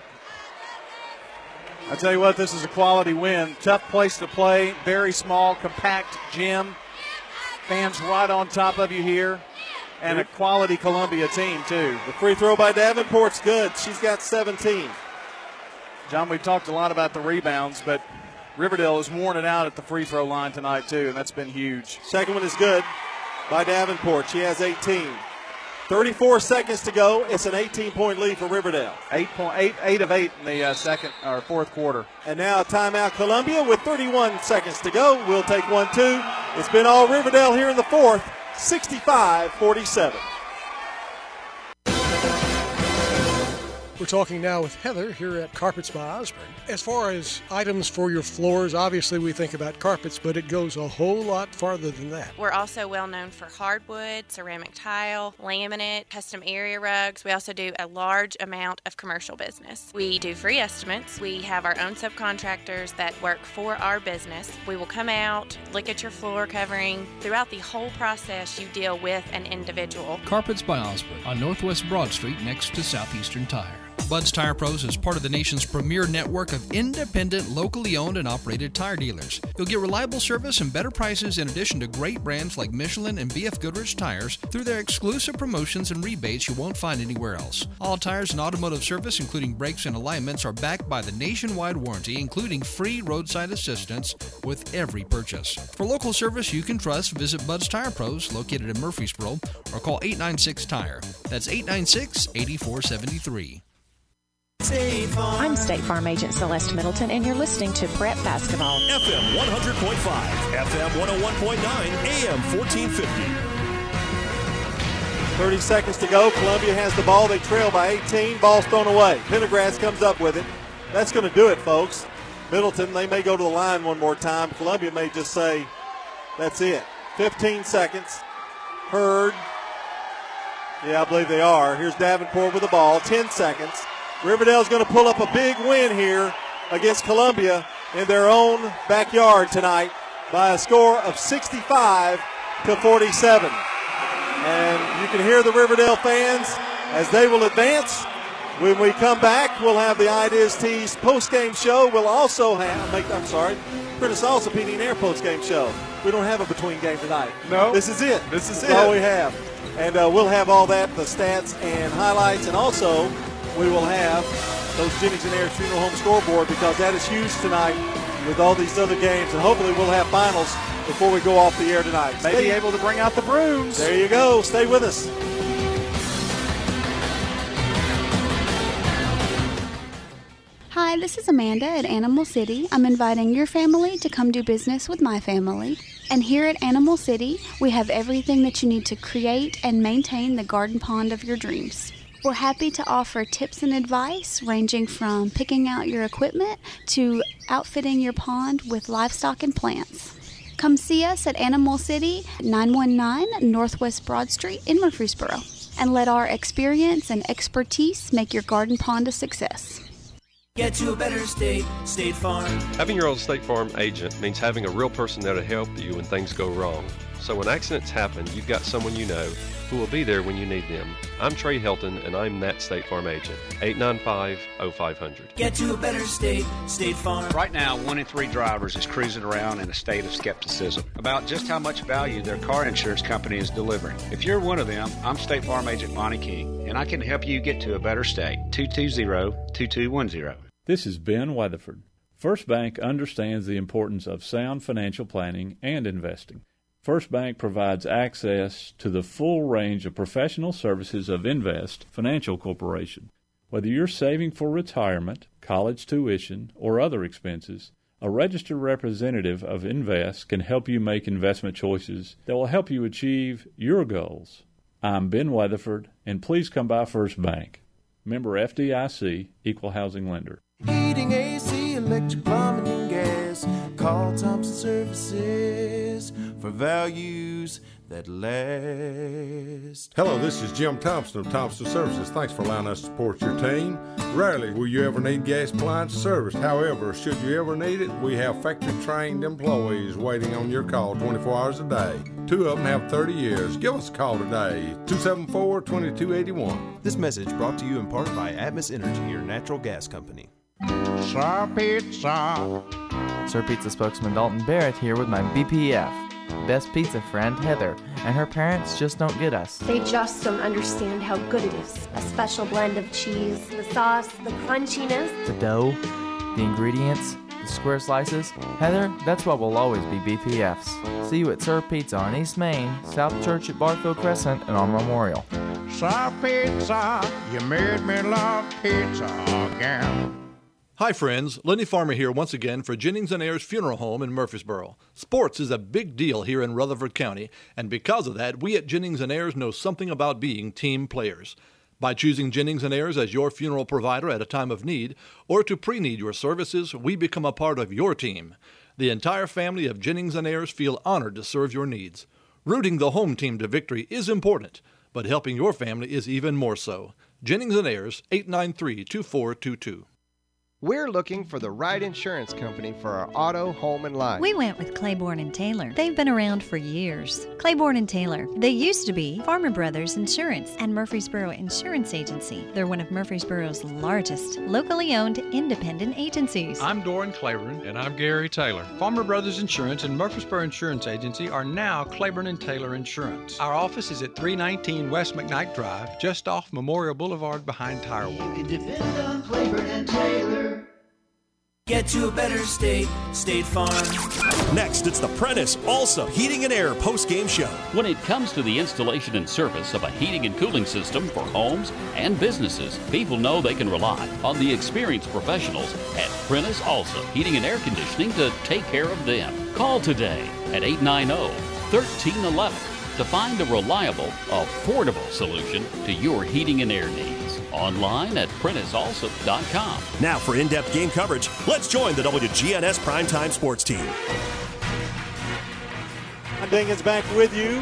I tell you what, this is a quality win. Tough place to play. Very small, compact gym. Fans right on top of you here. And a quality Columbia team, too. The free throw by Davenport's good. She's got seventeen. John, we've talked a lot about the rebounds, but Riverdale has worn it out at the free throw line tonight, too, and that's been huge. Second one is good by Davenport. She has eighteen. thirty-four seconds to go. It's an eighteen-point lead for Riverdale. Eight, point, eight, eight of eight in the uh, second or fourth quarter. And now a timeout Columbia with thirty-one seconds to go. We'll take one, two. It's been all Riverdale here in the fourth, sixty-five forty-seven. We're talking now with Heather here at Carpets by Osborne. As far as items for your floors, obviously we think about carpets, but it goes a whole lot farther than that. We're also well known for hardwood, ceramic tile, laminate, custom area rugs. We also do a large amount of commercial business. We do free estimates. We have our own subcontractors that work for our business. We will come out, look at your floor covering. Throughout the whole process, you deal with an individual. Carpets by Osborne on Northwest Broad Street next to Southeastern Tire. Bud's Tire Pros is part of the nation's premier network of independent, locally owned and operated tire dealers. You'll get reliable service and better prices in addition to great brands like Michelin and B F Goodrich tires through their exclusive promotions and rebates you won't find anywhere else. All tires and automotive service, including brakes and alignments, are backed by the nationwide warranty, including free roadside assistance with every purchase. For local service you can trust, visit Bud's Tire Pros, located in Murfreesboro, or call eight nine six tire. That's eight nine six, eight four seven three. I'm State Farm Agent Celeste Middleton, and you're listening to Prep Basketball. F M one hundred point five, F M one oh one point nine, A M fourteen fifty. thirty seconds to go. Columbia has the ball. They trail by eighteen. Ball's thrown away. Pendergrass comes up with it. That's going to do it, folks. Middleton, they may go to the line one more time. Columbia may just say, that's it. fifteen seconds. Hurd. Yeah, I believe they are. Here's Davenport with the ball. ten seconds. Riverdale's going to pull up a big win here against Columbia in their own backyard tonight by a score of sixty-five to forty-seven. And you can hear the Riverdale fans as they will advance. When we come back, we'll have the Ideas Tees post-game show. We'll also have, make, I'm sorry, Prentice also P D and Air post-game show. We don't have a between game tonight. No. This is it. This is That's it. all we have. And uh, we'll have all that, the stats and highlights, and also we will have those Jennings and Ayers Funeral Home scoreboard, because that is huge tonight with all these other games. And hopefully we'll have finals before we go off the air tonight. May Stay, be able to bring out the brooms. There you go. Stay with us. Hi, this is Amanda at Animal City. I'm inviting your family to come do business with my family. And here at Animal City, we have everything that you need to create and maintain the garden pond of your dreams. We're happy to offer tips and advice ranging from picking out your equipment to outfitting your pond with livestock and plants. Come see us at Animal City, nine one nine Northwest Broad Street in Murfreesboro, and let our experience and expertise make your garden pond a success. Get to a better state, State Farm. Having your own State Farm agent means having a real person there to help you when things go wrong. So when accidents happen, you've got someone you know who will be there when you need them. I'm Trey Helton, and I'm that State Farm agent. eight nine five, oh five hundred. Get to a better state, State Farm. Right now, one in three drivers is cruising around in a state of skepticism about just how much value their car insurance company is delivering. If you're one of them, I'm State Farm agent Monty King, and I can help you get to a better state. two two zero, two two one zero. This is Ben Weatherford. First Bank understands the importance of sound financial planning and investing. First Bank provides access to the full range of professional services of Invest Financial Corporation. Whether you're saving for retirement, college tuition, or other expenses, a registered representative of Invest can help you make investment choices that will help you achieve your goals. I'm Ben Weatherford, and please come by First Bank. Member F D I C, Equal Housing Lender. Heating, A C, electric, plumbing, and gas. Call Thompson Services for values that last. Hello, this is Jim Thompson of Thompson Services. Thanks for allowing us to support your team. Rarely will you ever need gas appliance service. However, should you ever need it, we have factory-trained employees waiting on your call twenty-four hours a day. Two of them have thirty years. Give us a call today, two seven four, two two eight one. This message brought to you in part by Atmos Energy, your natural gas company. Sir Pizza. Sir Pizza spokesman Dalton Barrett here with my B P F. Best pizza friend Heather, and her parents just don't get us. They just don't understand how good it is. A special blend of cheese, the sauce, the crunchiness. The dough, the ingredients, the square slices. Heather, that's what will always be B P Fs. See you at Sir Pizza on East Main, South Church at Barfield Crescent, and on Memorial. Sir Pizza, you made me love pizza again. Hi friends, Lenny Farmer here once again for Jennings and Ayers Funeral Home in Murfreesboro. Sports is a big deal here in Rutherford County, and because of that, we at Jennings and Ayers know something about being team players. By choosing Jennings and Ayers as your funeral provider at a time of need, or to pre-need your services, we become a part of your team. The entire family of Jennings and Ayers feel honored to serve your needs. Rooting the home team to victory is important, but helping your family is even more so. Jennings and Ayers, eight nine three, two four two two. We're looking for the right insurance company for our auto, home, and life. We went with Claiborne and Taylor. They've been around for years. Claiborne and Taylor. They used to be Farmer Brothers Insurance and Murfreesboro Insurance Agency. They're one of Murfreesboro's largest locally owned independent agencies. I'm Doran Claiborne. And I'm Gary Taylor. Farmer Brothers Insurance and Murfreesboro Insurance Agency are now Claiborne and Taylor Insurance. Our office is at three nineteen West McKnight Drive, just off Memorial Boulevard behind Tire World. You can depend on Claiborne and Taylor. Get to a better state, State Farm. Next, it's the Prentice Also Heating and Air post-game show. When it comes to the installation and service of a heating and cooling system for homes and businesses, people know they can rely on the experienced professionals at Prentice Also Heating and Air Conditioning to take care of them. Call today at eight nine zero, one three one one to find a reliable, affordable solution to your heating and air needs. Online at Prentice Also dot com. Now for in-depth game coverage, let's join the W G N S Primetime Sports team. I'm Dinkins back with you,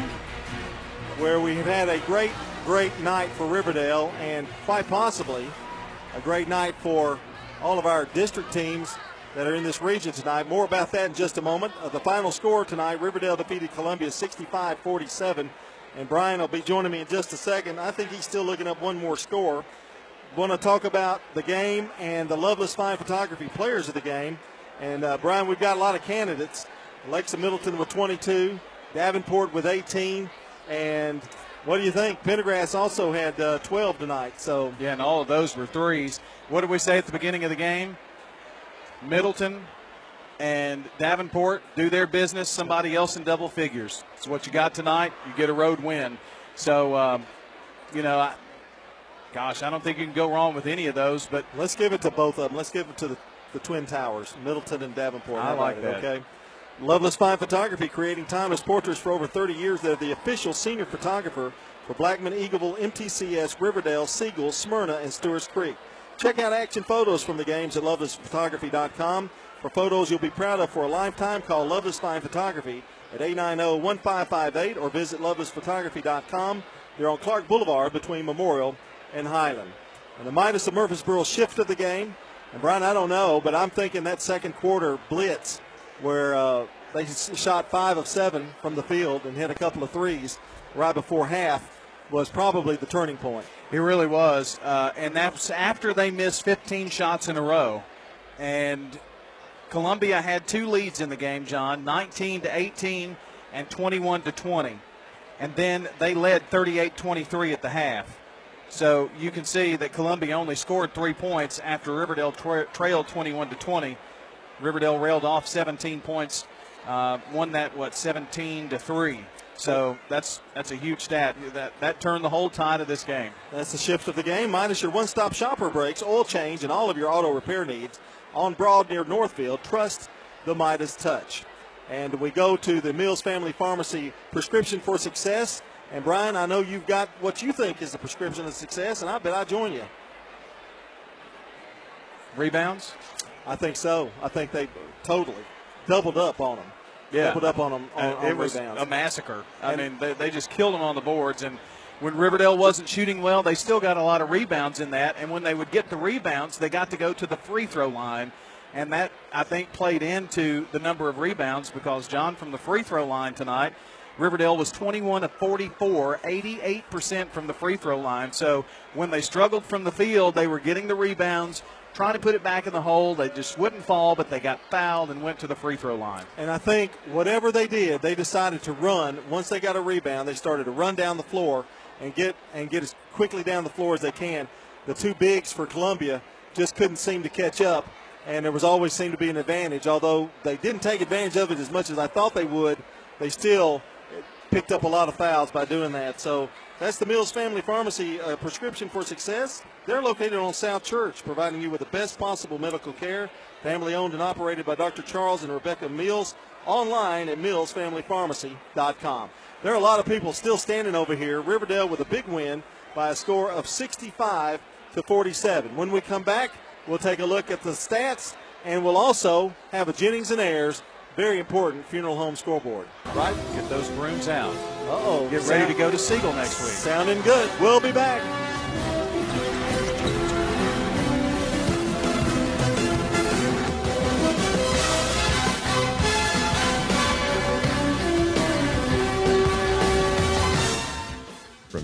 where we've had a great, great night for Riverdale, and quite possibly a great night for all of our district teams that are in this region tonight. More about that in just a moment. Uh, the final score tonight, Riverdale defeated Columbia sixty-five forty-seven. And Brian will be joining me in just a second. I think he's still looking up one more score. Want to talk about the game and the Loveless Fine Photography players of the game. And, uh, Brian, we've got a lot of candidates. Alexa Middleton with twenty-two, Davenport with eighteen, and what do you think? Pendergrass also had uh, twelve tonight. So yeah, and all of those were threes. What did we say at the beginning of the game? Middleton and Davenport do their business, somebody else in double figures. So what you got tonight, you get a road win. So, um, you know, I, gosh, I don't think you can go wrong with any of those. But let's give it to both of them. Let's give it to the, the Twin Towers, Middleton and Davenport. I like it, that. Okay. Loveless Fine Photography, creating timeless portraits for over thirty years. They're the official senior photographer for Blackman, Eagleville, M T C S, Riverdale, Siegel, Smyrna, and Stewart's Creek. Check out action photos from the games at loveless photography dot com. For photos you'll be proud of for a lifetime, call Loveless Fine Photography at eight nine zero, one five five eight or visit loveless photography dot com. They're on Clark Boulevard between Memorial and Highland. And the Midas of Murfreesboro shifted the game. And, Brian, I don't know, but I'm thinking that second quarter blitz where uh, they shot five of seven from the field and hit a couple of threes right before half was probably the turning point. It really was. Uh, and that's after they missed fifteen shots in a row. And Columbia had two leads in the game, John, nineteen to eighteen and twenty-one to twenty. And then they led thirty-eight twenty-three at the half. So you can see that Columbia only scored three points after Riverdale tra- trailed twenty-one to twenty. Riverdale railed off seventeen points, uh, won that, what, seventeen to three. So that's that's a huge stat. That that turned the whole tide of this game. That's the shift of the game. Minus your one-stop shopper brakes, oil change, and all of your auto repair needs. On Broad near Northfield, trust the Midas touch. And we go to the Mills Family Pharmacy prescription for success. And, Brian, I know you've got what you think is the prescription of success, and I bet I join you. Rebounds? I think so. I think they totally doubled up on them. Yeah. Doubled up on them on, on It was rebounds. a massacre. I And- mean, they, they just killed them on the boards. And when Riverdale wasn't shooting well, they still got a lot of rebounds in that. And when they would get the rebounds, they got to go to the free throw line. And that, I think, played into the number of rebounds because, John, from the free throw line tonight, Riverdale was twenty-one of forty-four, eighty-eight percent from the free throw line. So when they struggled from the field, they were getting the rebounds, trying to put it back in the hole. They just wouldn't fall, but they got fouled and went to the free throw line. And I think whatever they did, they decided to run. Once they got a rebound, they started to run down the floor and get and get as quickly down the floor as they can. The two bigs for Columbia just couldn't seem to catch up, and there was always seemed to be an advantage. Although they didn't take advantage of it as much as I thought they would, they still picked up a lot of fouls by doing that. So that's the Mills Family Pharmacy uh, prescription for success. They're located on South Church, providing you with the best possible medical care. Family owned and operated by Doctor Charles and Rebecca Mills. Online at mills family pharmacy dot com. There are a lot of people still standing over here. Riverdale with a big win by a score of sixty-five to forty-seven. When we come back, we'll take a look at the stats, and we'll also have a Jennings and Ayers very important funeral home scoreboard. Right? Get those brooms out. Uh-oh. Get ready to go to Siegel next week. Sounding good. We'll be back.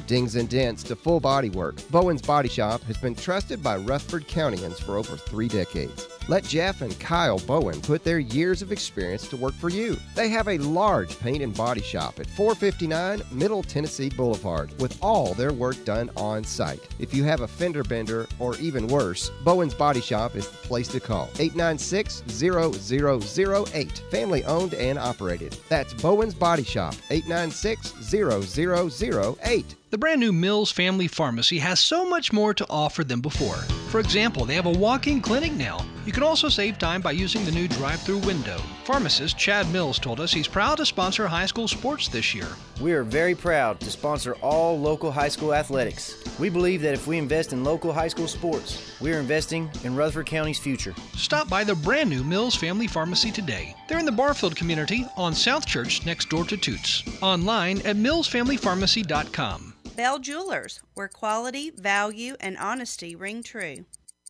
dings and dents to full body work, Bowen's Body Shop has been trusted by Rutherford Countyans for over three decades. Let Jeff and Kyle Bowen put their years of experience to work for you. They have a large paint and body shop at four fifty-nine Middle Tennessee Boulevard with all their work done on site. If you have a fender bender or even worse, Bowen's Body Shop is the place to call. eight nine six, zero zero zero eight. Family owned and operated. That's Bowen's Body Shop. eight nine six, zero zero zero eight. The brand new Mills Family Pharmacy has so much more to offer than before. For example, they have a walk-in clinic now. You can also save time by using the new drive-through window. Pharmacist Chad Mills told us he's proud to sponsor high school sports this year. We are very proud to sponsor all local high school athletics. We believe that if we invest in local high school sports, we are investing in Rutherford County's future. Stop by the brand new Mills Family Pharmacy today. They're in the Barfield community on South Church next door to Toots. Online at mills family pharmacy dot com. Bell Jewelers, where quality, value, and honesty ring true.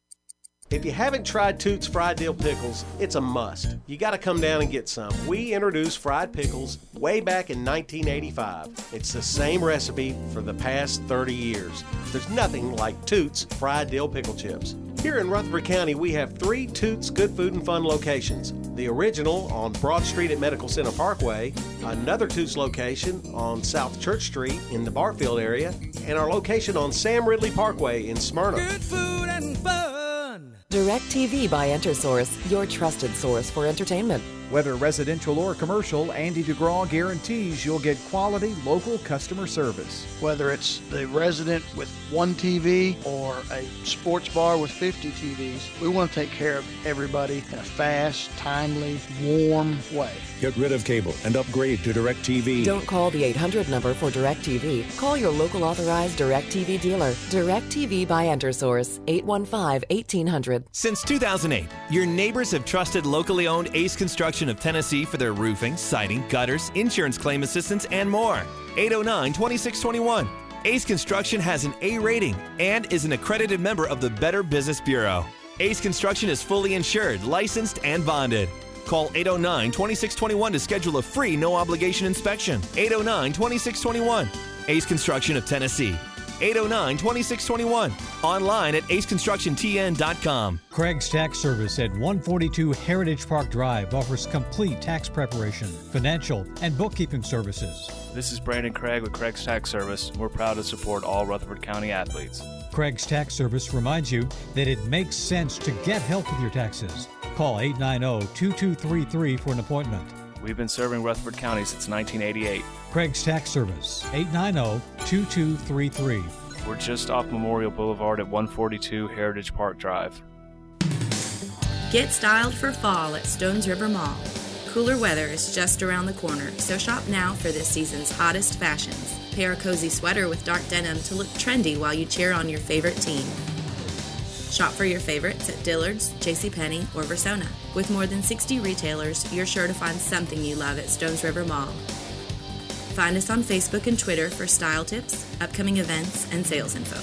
If you haven't tried Toots Fried Dill Pickles, it's a must. You got to come down and get some. We introduced fried pickles way back in nineteen eighty-five. It's the same recipe for the past thirty years. There's nothing like Toots Fried Dill Pickle Chips. Here in Rutherford County, we have three Toots Good Food and Fun locations. The original on Broad Street at Medical Center Parkway, another Toots location on South Church Street in the Barfield area, and our location on Sam Ridley Parkway in Smyrna. Good food and fun. DirecTV by Entersource, your trusted source for entertainment. Whether residential or commercial, Andy DeGraw guarantees you'll get quality local customer service. Whether it's the resident with one T V or a sports bar with fifty T Vs, we want to take care of everybody in a fast, timely, warm way. Get rid of cable and upgrade to DirecTV. Don't call the eight hundred number for DirecTV. Call your local authorized DirecTV dealer. DirecTV by Entersource, eight one five, eighteen hundred. Since two thousand eight, your neighbors have trusted locally owned Ace Construction of Tennessee for their roofing, siding, gutters, insurance claim assistance, and more. eight oh nine, two six two one. Ace Construction has an A rating and is an accredited member of the Better Business Bureau. Ace Construction is fully insured, licensed, and bonded. Call eight oh nine, two six two one to schedule a free no-obligation inspection. eight oh nine, two six two one. Ace Construction of Tennessee. eight oh nine, two six two one. Online at ace construction t n dot com. Craig's Tax Service at one forty-two Heritage Park Drive offers complete tax preparation, financial, and bookkeeping services. This is Brandon Craig with Craig's Tax Service. We're proud to support all Rutherford County athletes. Craig's Tax Service reminds you that it makes sense to get help with your taxes. Call eight nine zero, two two three three for an appointment. We've been serving Rutherford County since nineteen eighty-eight. Craig's Tax Service, eight nine zero, two two three three. We're just off Memorial Boulevard at one forty-two Heritage Park Drive. Get styled for fall at Stones River Mall. Cooler weather is just around the corner, so shop now for this season's hottest fashions. Pair a cozy sweater with dark denim to look trendy while you cheer on your favorite team. Shop for your favorites at Dillard's, JCPenney, or Versona. With more than sixty retailers, you're sure to find something you love at Stones River Mall. Find us on Facebook and Twitter for style tips, upcoming events, and sales info.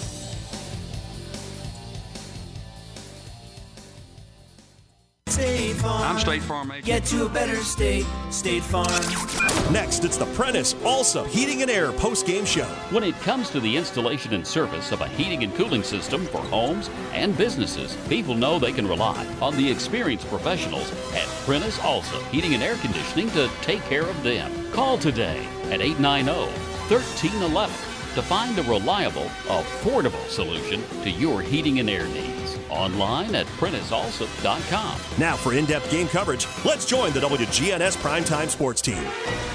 State Farm. I'm State Farm agent. Get to a better state, State Farm. Next, it's the Prentice Also Heating and Air post-game show. When it comes to the installation and service of a heating and cooling system for homes and businesses, people know they can rely on the experienced professionals at Prentice Also Heating and Air Conditioning to take care of them. Call today at eight nine zero, one three one one to find a reliable, affordable solution to your heating and air needs. Online at prentice also dot com. Now for in-depth game coverage, let's join the W G N S Primetime Sports team.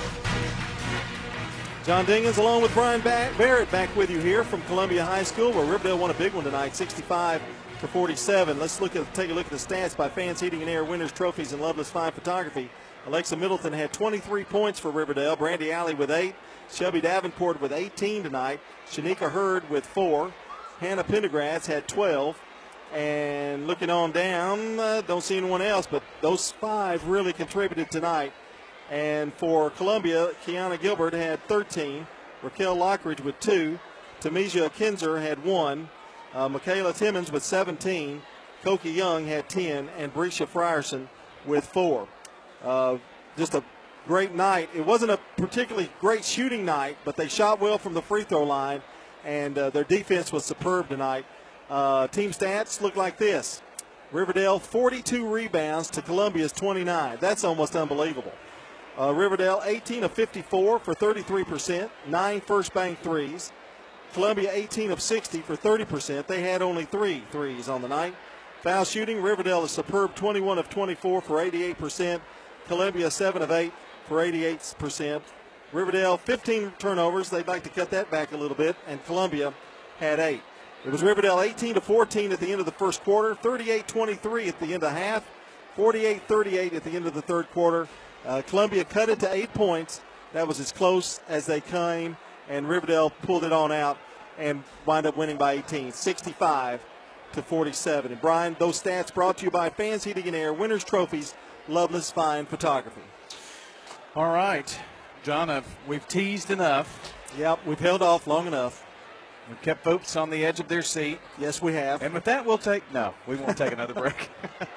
John Dingens along with Brian Barrett back with you here from Columbia High School, where Riverdale won a big one tonight, sixty-five to forty-seven. Let's look at take a look at the stats by Fans Heating and Air Winners Trophies and Loveless Fine Photography. Alexa Middleton had twenty-three points for Riverdale. Brandy Alley with eight. Shelby Davenport with eighteen tonight. Shanika Hurd with four. Hannah Pendergrass had twelve. And looking on down, uh, don't see anyone else, but those five really contributed tonight. And for Columbia, Kiana Gilbert had thirteen. Raquel Lockridge with two. Tamesia Kinzer had one. Uh, Michaela Timmons with seventeen. Koki Young had ten. And Brescia Frierson with four. Uh, just a great night. It wasn't a particularly great shooting night, but they shot well from the free throw line. and uh, their defense was superb tonight. Uh, team stats look like this. Riverdale, forty-two rebounds to Columbia's twenty-nine. That's almost unbelievable. Uh, Riverdale, eighteen of fifty-four for thirty-three percent, nine first bank threes. Columbia, eighteen of sixty for thirty percent. They had only three threes on the night. Foul shooting, Riverdale is superb, twenty-one of twenty-four for eighty-eight percent. Columbia, seven of eight for eighty-eight percent. Riverdale, fifteen turnovers. They'd like to cut that back a little bit, and Columbia had eight. It was Riverdale eighteen to fourteen at the end of the first quarter, thirty-eight twenty-three at the end of half, forty-eight thirty-eight at the end of the third quarter. Uh, Columbia cut it to eight points. That was as close as they came, and Riverdale pulled it on out and wound up winning by eighteen, sixty-five to forty-seven. And Brian, those stats brought to you by Fans Heating and Air, Winners Trophies, Loveless Fine Photography. All right, John, uh, we've teased enough. Yep, we've held off long enough. We've kept folks on the edge of their seat. Yes, we have. And with that, we'll take – no, we won't take another break.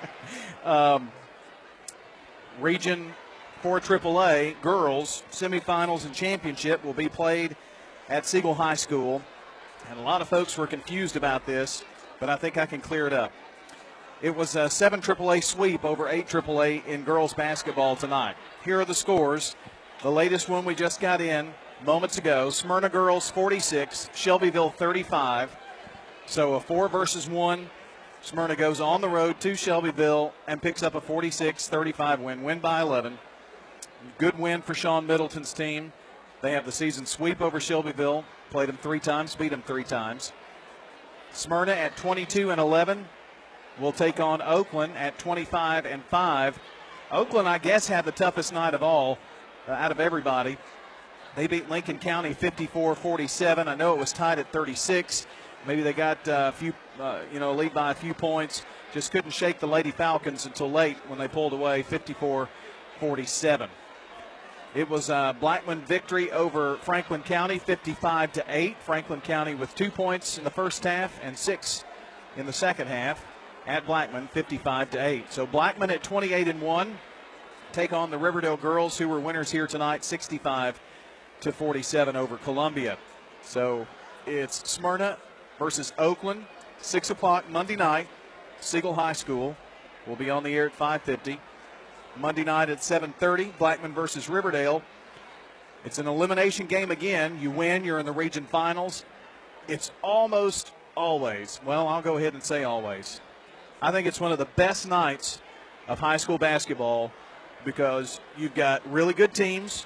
um, Region four triple A girls semifinals and championship will be played at Siegel High School. And a lot of folks were confused about this, but I think I can clear it up. It was a seven triple A sweep over eight triple A in girls basketball tonight. Here are the scores. The latest one we just got in moments ago. Smyrna girls forty-six, Shelbyville thirty-five. So a four versus one. Smyrna goes on the road to Shelbyville and picks up a forty-six thirty-five win, win by eleven. Good win for Sean Middleton's team. They have the season sweep over Shelbyville, played them three times, beat them three times. Smyrna at twenty-two and eleven will take on Oakland at twenty-five and five. Oakland, I guess, had the toughest night of all uh, out of everybody. They beat Lincoln County fifty-four forty-seven. I know it was tied at thirty-six. Maybe they got uh, a few, uh, you know, lead by a few points. Just couldn't shake the Lady Falcons until late when they pulled away fifty-four forty-seven. It was a Blackman victory over Franklin County fifty-five to eight. Franklin County with two points in the first half and six in the second half at Blackman fifty-five to eight. So Blackman at twenty-eight and one take on the Riverdale girls, who were winners here tonight, sixty-five to forty-seven over Columbia. So it's Smyrna versus Oakland, six o'clock Monday night. Siegel High School will be on the air at five fifty. Monday night at seven thirty, Blackman versus Riverdale. It's an elimination game again. You win, you're in the region finals. It's almost always, well, I'll go ahead and say always, I think it's one of the best nights of high school basketball because you've got really good teams,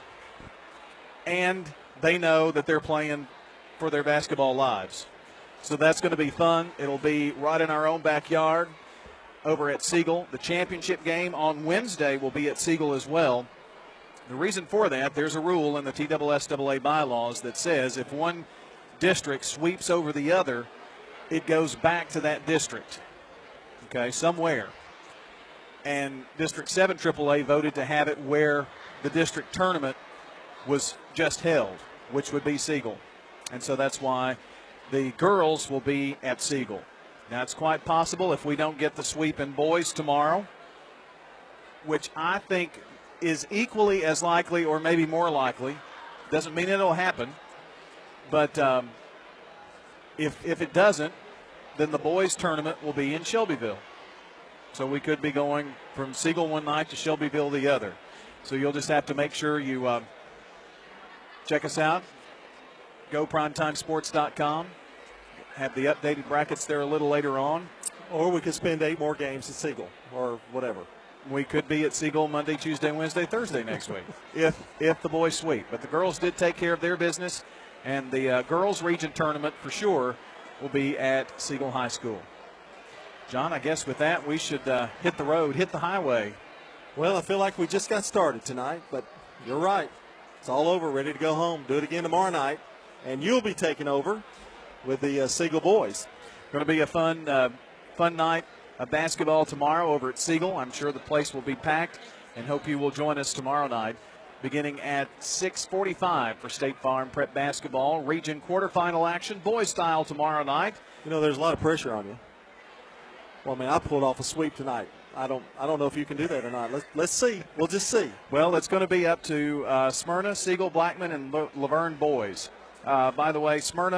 and they know that they're playing for their basketball lives. So that's going to be fun. It'll be right in our own backyard over at Siegel. The championship game on Wednesday will be at Siegel as well. The reason for that, there's a rule in the T S S A A bylaws that says if one district sweeps over the other, it goes back to that district, okay, somewhere. And District seven triple A voted to have it where the district tournament was just held, which would be Siegel. And so that's why the girls will be at Siegel. Now, it's quite possible if we don't get the sweep in boys tomorrow, which I think is equally as likely or maybe more likely. Doesn't mean it'll happen. But um, if, if it doesn't, then the boys' tournament will be in Shelbyville. So we could be going from Siegel one night to Shelbyville the other. So you'll just have to make sure you uh, check us out. go primetime sports dot com. Have the updated brackets there a little later on. Or we could spend eight more games at Siegel or whatever. We could be at Siegel Monday, Tuesday, Wednesday, Thursday next week if if the boys sweep. But the girls did take care of their business, and the uh, girls' region tournament for sure will be at Siegel High School. John, I guess with that we should uh, hit the road, hit the highway. Well, I feel like we just got started tonight, but you're right. It's all over, ready to go home. Do it again tomorrow night, and you'll be taking over with the uh, Siegel boys. Going to be a fun, uh, fun night of basketball tomorrow over at Siegel. I'm sure the place will be packed, and hope you will join us tomorrow night, beginning at six forty-five for State Farm Prep basketball region quarterfinal action, boys style tomorrow night. You know, there's a lot of pressure on you. Well, I mean, I pulled off a sweep tonight. I don't, I don't know if you can do that or not. Let's, let's see. We'll just see. Well, it's going to be up to uh, Smyrna, Siegel, Blackman, and La- Laverne boys. Uh, by the way, Smyrna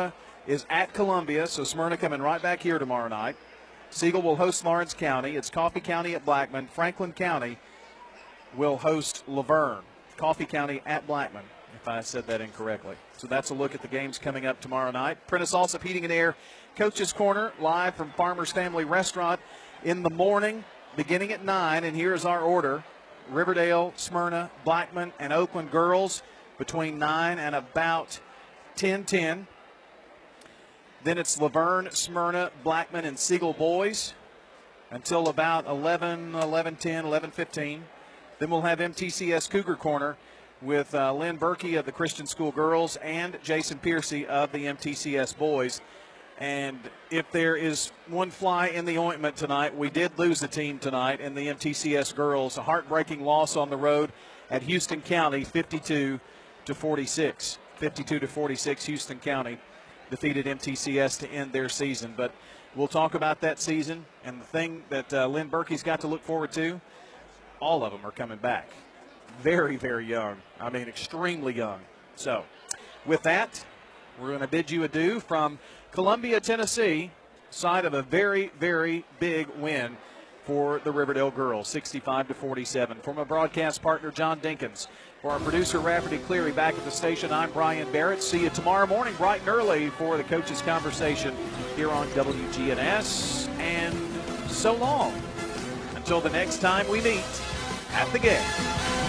is at Columbia, so Smyrna coming right back here tomorrow night. Siegel will host Lawrence County. It's Coffee County at Blackman. Franklin County will host Laverne. Coffee County at Blackman, if I said that incorrectly. So that's a look at the games coming up tomorrow night. Prentice Allsup Heating and Air Coach's Corner, live from Farmer's Family Restaurant in the morning, beginning at nine. And here's our order. Riverdale, Smyrna, Blackman, and Oakland girls between nine and about ten ten. Then it's Laverne, Smyrna, Blackman, and Siegel boys until about eleven, eleven ten, eleven fifteen. Then we'll have M T C S Cougar Corner with uh, Lynn Berkey of the Christian School Girls and Jason Piercy of the M T C S Boys. And if there is one fly in the ointment tonight, we did lose a team tonight in the M T C S Girls. A heartbreaking loss on the road at Houston County, fifty-two to forty-six. fifty-two to forty-six, Houston County defeated M T C S to end their season. But we'll talk about that season. And the thing that uh, Lynn Berkey's got to look forward to, all of them are coming back. Very, very young. I mean, extremely young. So with that, we're going to bid you adieu from Columbia, Tennessee, side of a very, very big win for the Riverdale girls, sixty-five to forty-seven. For my broadcast partner, John Dinkins. For our producer, Rafferty Cleary, back at the station, I'm Brian Barrett. See you tomorrow morning, bright and early, for the Coaches Conversation here on W G N S. And so long until the next time we meet at the game.